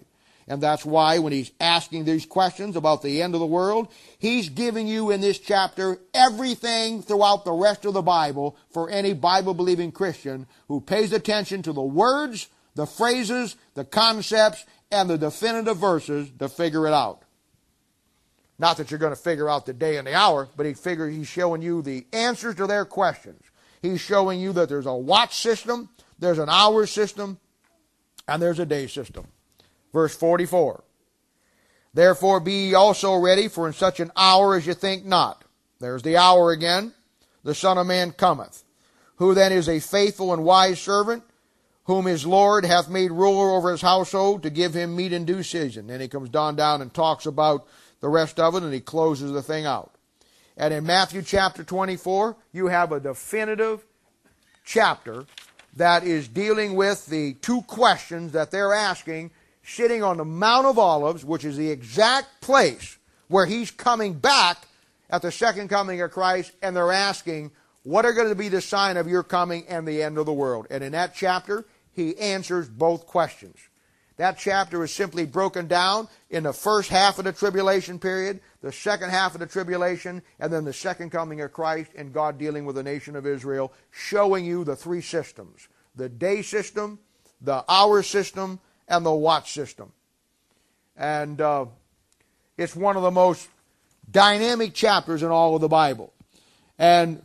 And that's why when he's asking these questions about the end of the world, he's giving you in this chapter everything throughout the rest of the Bible for any Bible-believing Christian who pays attention to the words, the phrases, the concepts, and the definitive verses to figure it out. Not that you're going to figure out the day and the hour, but he's showing you the answers to their questions. He's showing you that there's a watch system, there's an hour system, and there's a day system. Verse 44. Therefore be ye also ready, for in such an hour as you think not. There's the hour again. The Son of Man cometh. Who then is a faithful and wise servant, whom his Lord hath made ruler over his household, to give him meat in due season. Then he comes down and talks about the rest of it, and he closes the thing out. And in Matthew chapter 24, you have a definitive chapter that is dealing with the two questions that they're asking, sitting on the Mount of Olives, which is the exact place where he's coming back at the second coming of Christ, and they're asking, what are going to be the sign of your coming and the end of the world? And in that chapter, he answers both questions. That chapter is simply broken down in the first half of the tribulation period, the second half of the tribulation, and then the second coming of Christ and God dealing with the nation of Israel, showing you the three systems: the day system, the hour system, and the watch system. And it's one of the most dynamic chapters in all of the Bible. And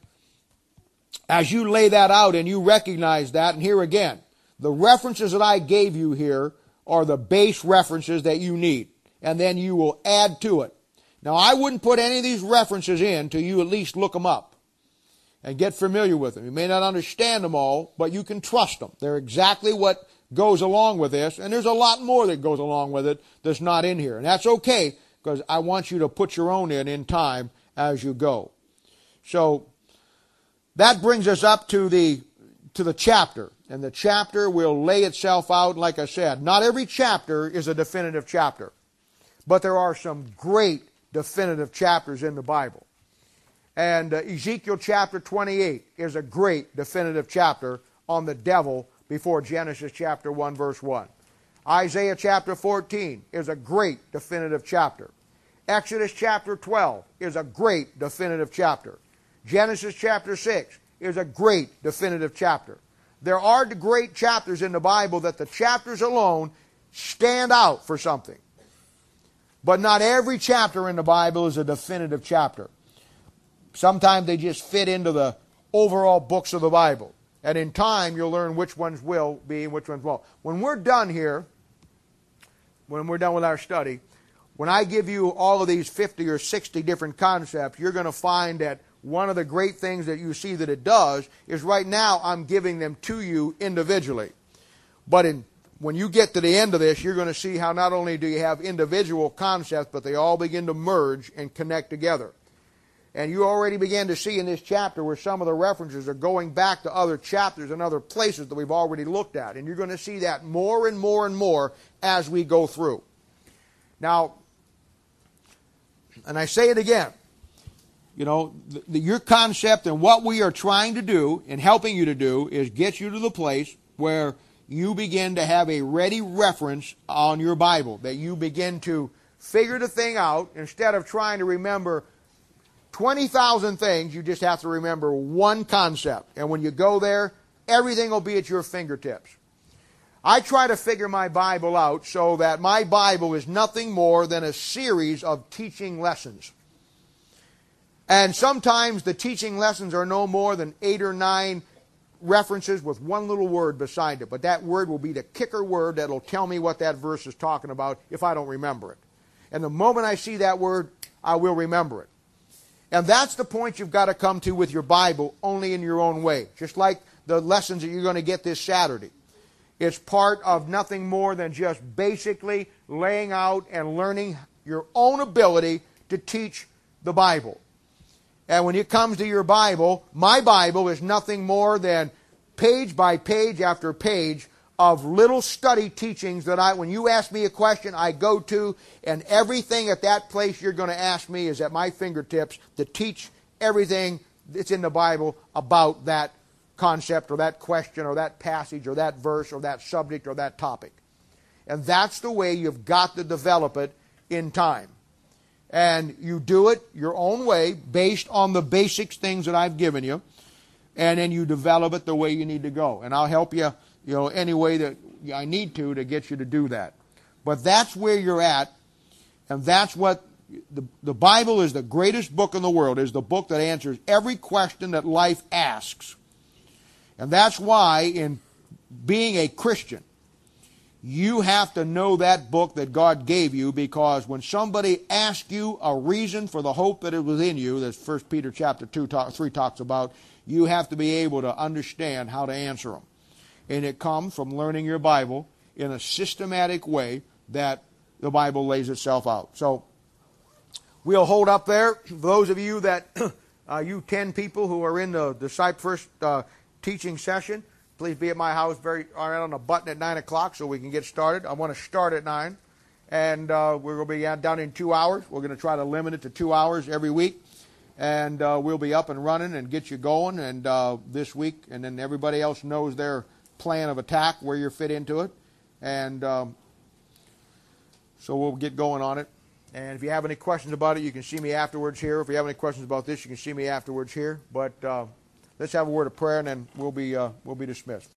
as you lay that out and you recognize that, and here again, the references that I gave you here are the base references that you need. And then you will add to it. Now, I wouldn't put any of these references in till you at least look them up and get familiar with them. You may not understand them all, but you can trust them. They're exactly what goes along with this, and there's a lot more that goes along with it that's not in here. And that's okay, because I want you to put your own in time as you go. So that brings us up to the chapter. And the chapter will lay itself out, like I said. Not every chapter is a definitive chapter. But there are some great definitive chapters in the Bible. And Ezekiel chapter 28 is a great definitive chapter on the devil before Genesis chapter 1 verse 1. Isaiah chapter 14 is a great definitive chapter. Exodus chapter 12 is a great definitive chapter. Genesis chapter 6 is a great definitive chapter. There are great chapters in the Bible that the chapters alone stand out for something. But not every chapter in the Bible is a definitive chapter. Sometimes they just fit into the overall books of the Bible. And in time, you'll learn which ones will be and which ones won't. When we're done here, when we're done with our study, when I give you all of these 50 or 60 different concepts, you're going to find that one of the great things that you see that it does is right now I'm giving them to you individually. But when you get to the end of this, you're going to see how not only do you have individual concepts, but they all begin to merge and connect together. And you already began to see in this chapter where some of the references are going back to other chapters and other places that we've already looked at. And you're going to see that more and more and more as we go through. Now, and I say it again, you know, your concept and what we are trying to do and helping you to do is get you to the place where you begin to have a ready reference on your Bible, that you begin to figure the thing out. Instead of trying to remember 20,000 things, you just have to remember one concept. And when you go there, everything will be at your fingertips. I try to figure my Bible out so that my Bible is nothing more than a series of teaching lessons. And sometimes the teaching lessons are no more than 8 or 9 references with one little word beside it. But that word will be the kicker word that will tell me what that verse is talking about if I don't remember it. And the moment I see that word, I will remember it. And that's the point you've got to come to with your Bible, only in your own way. Just like the lessons that you're going to get this Saturday. It's part of nothing more than just basically laying out and learning your own ability to teach the Bible. And when it comes to your Bible, my Bible is nothing more than page by page after page of little study teachings that when you ask me a question, I go to, and everything at that place you're going to ask me is at my fingertips to teach everything that's in the Bible about that concept or that question or that passage or that verse or that subject or that topic. And that's the way you've got to develop it in time. And you do it your own way based on the basic things that I've given you. And then you develop it the way you need to go. And I'll help you, any way that I need to get you to do that. But that's where you're at. And that's what the Bible is. The greatest book in the world. Is the book that answers every question that life asks. And that's why in being a Christian, you have to know that book that God gave you, because when somebody asks you a reason for the hope that is within you, that 1 Peter chapter 3 talks about, you have to be able to understand how to answer them. And it comes from learning your Bible in a systematic way that the Bible lays itself out. So we'll hold up there. For those of you that, you 10 people who are in the first teaching session, please be at my house right on the button at 9 o'clock so we can get started. I want to start at 9. And we're going to be done in 2 hours. We're going to try to limit it to 2 hours every week. And we'll be up and running and get you going and this week. And then everybody else knows their plan of attack, where you fit into it. And so we'll get going on it. And if you have any questions about it, you can see me afterwards here. If you have any questions about this, you can see me afterwards here. But let's have a word of prayer, and then we'll be dismissed.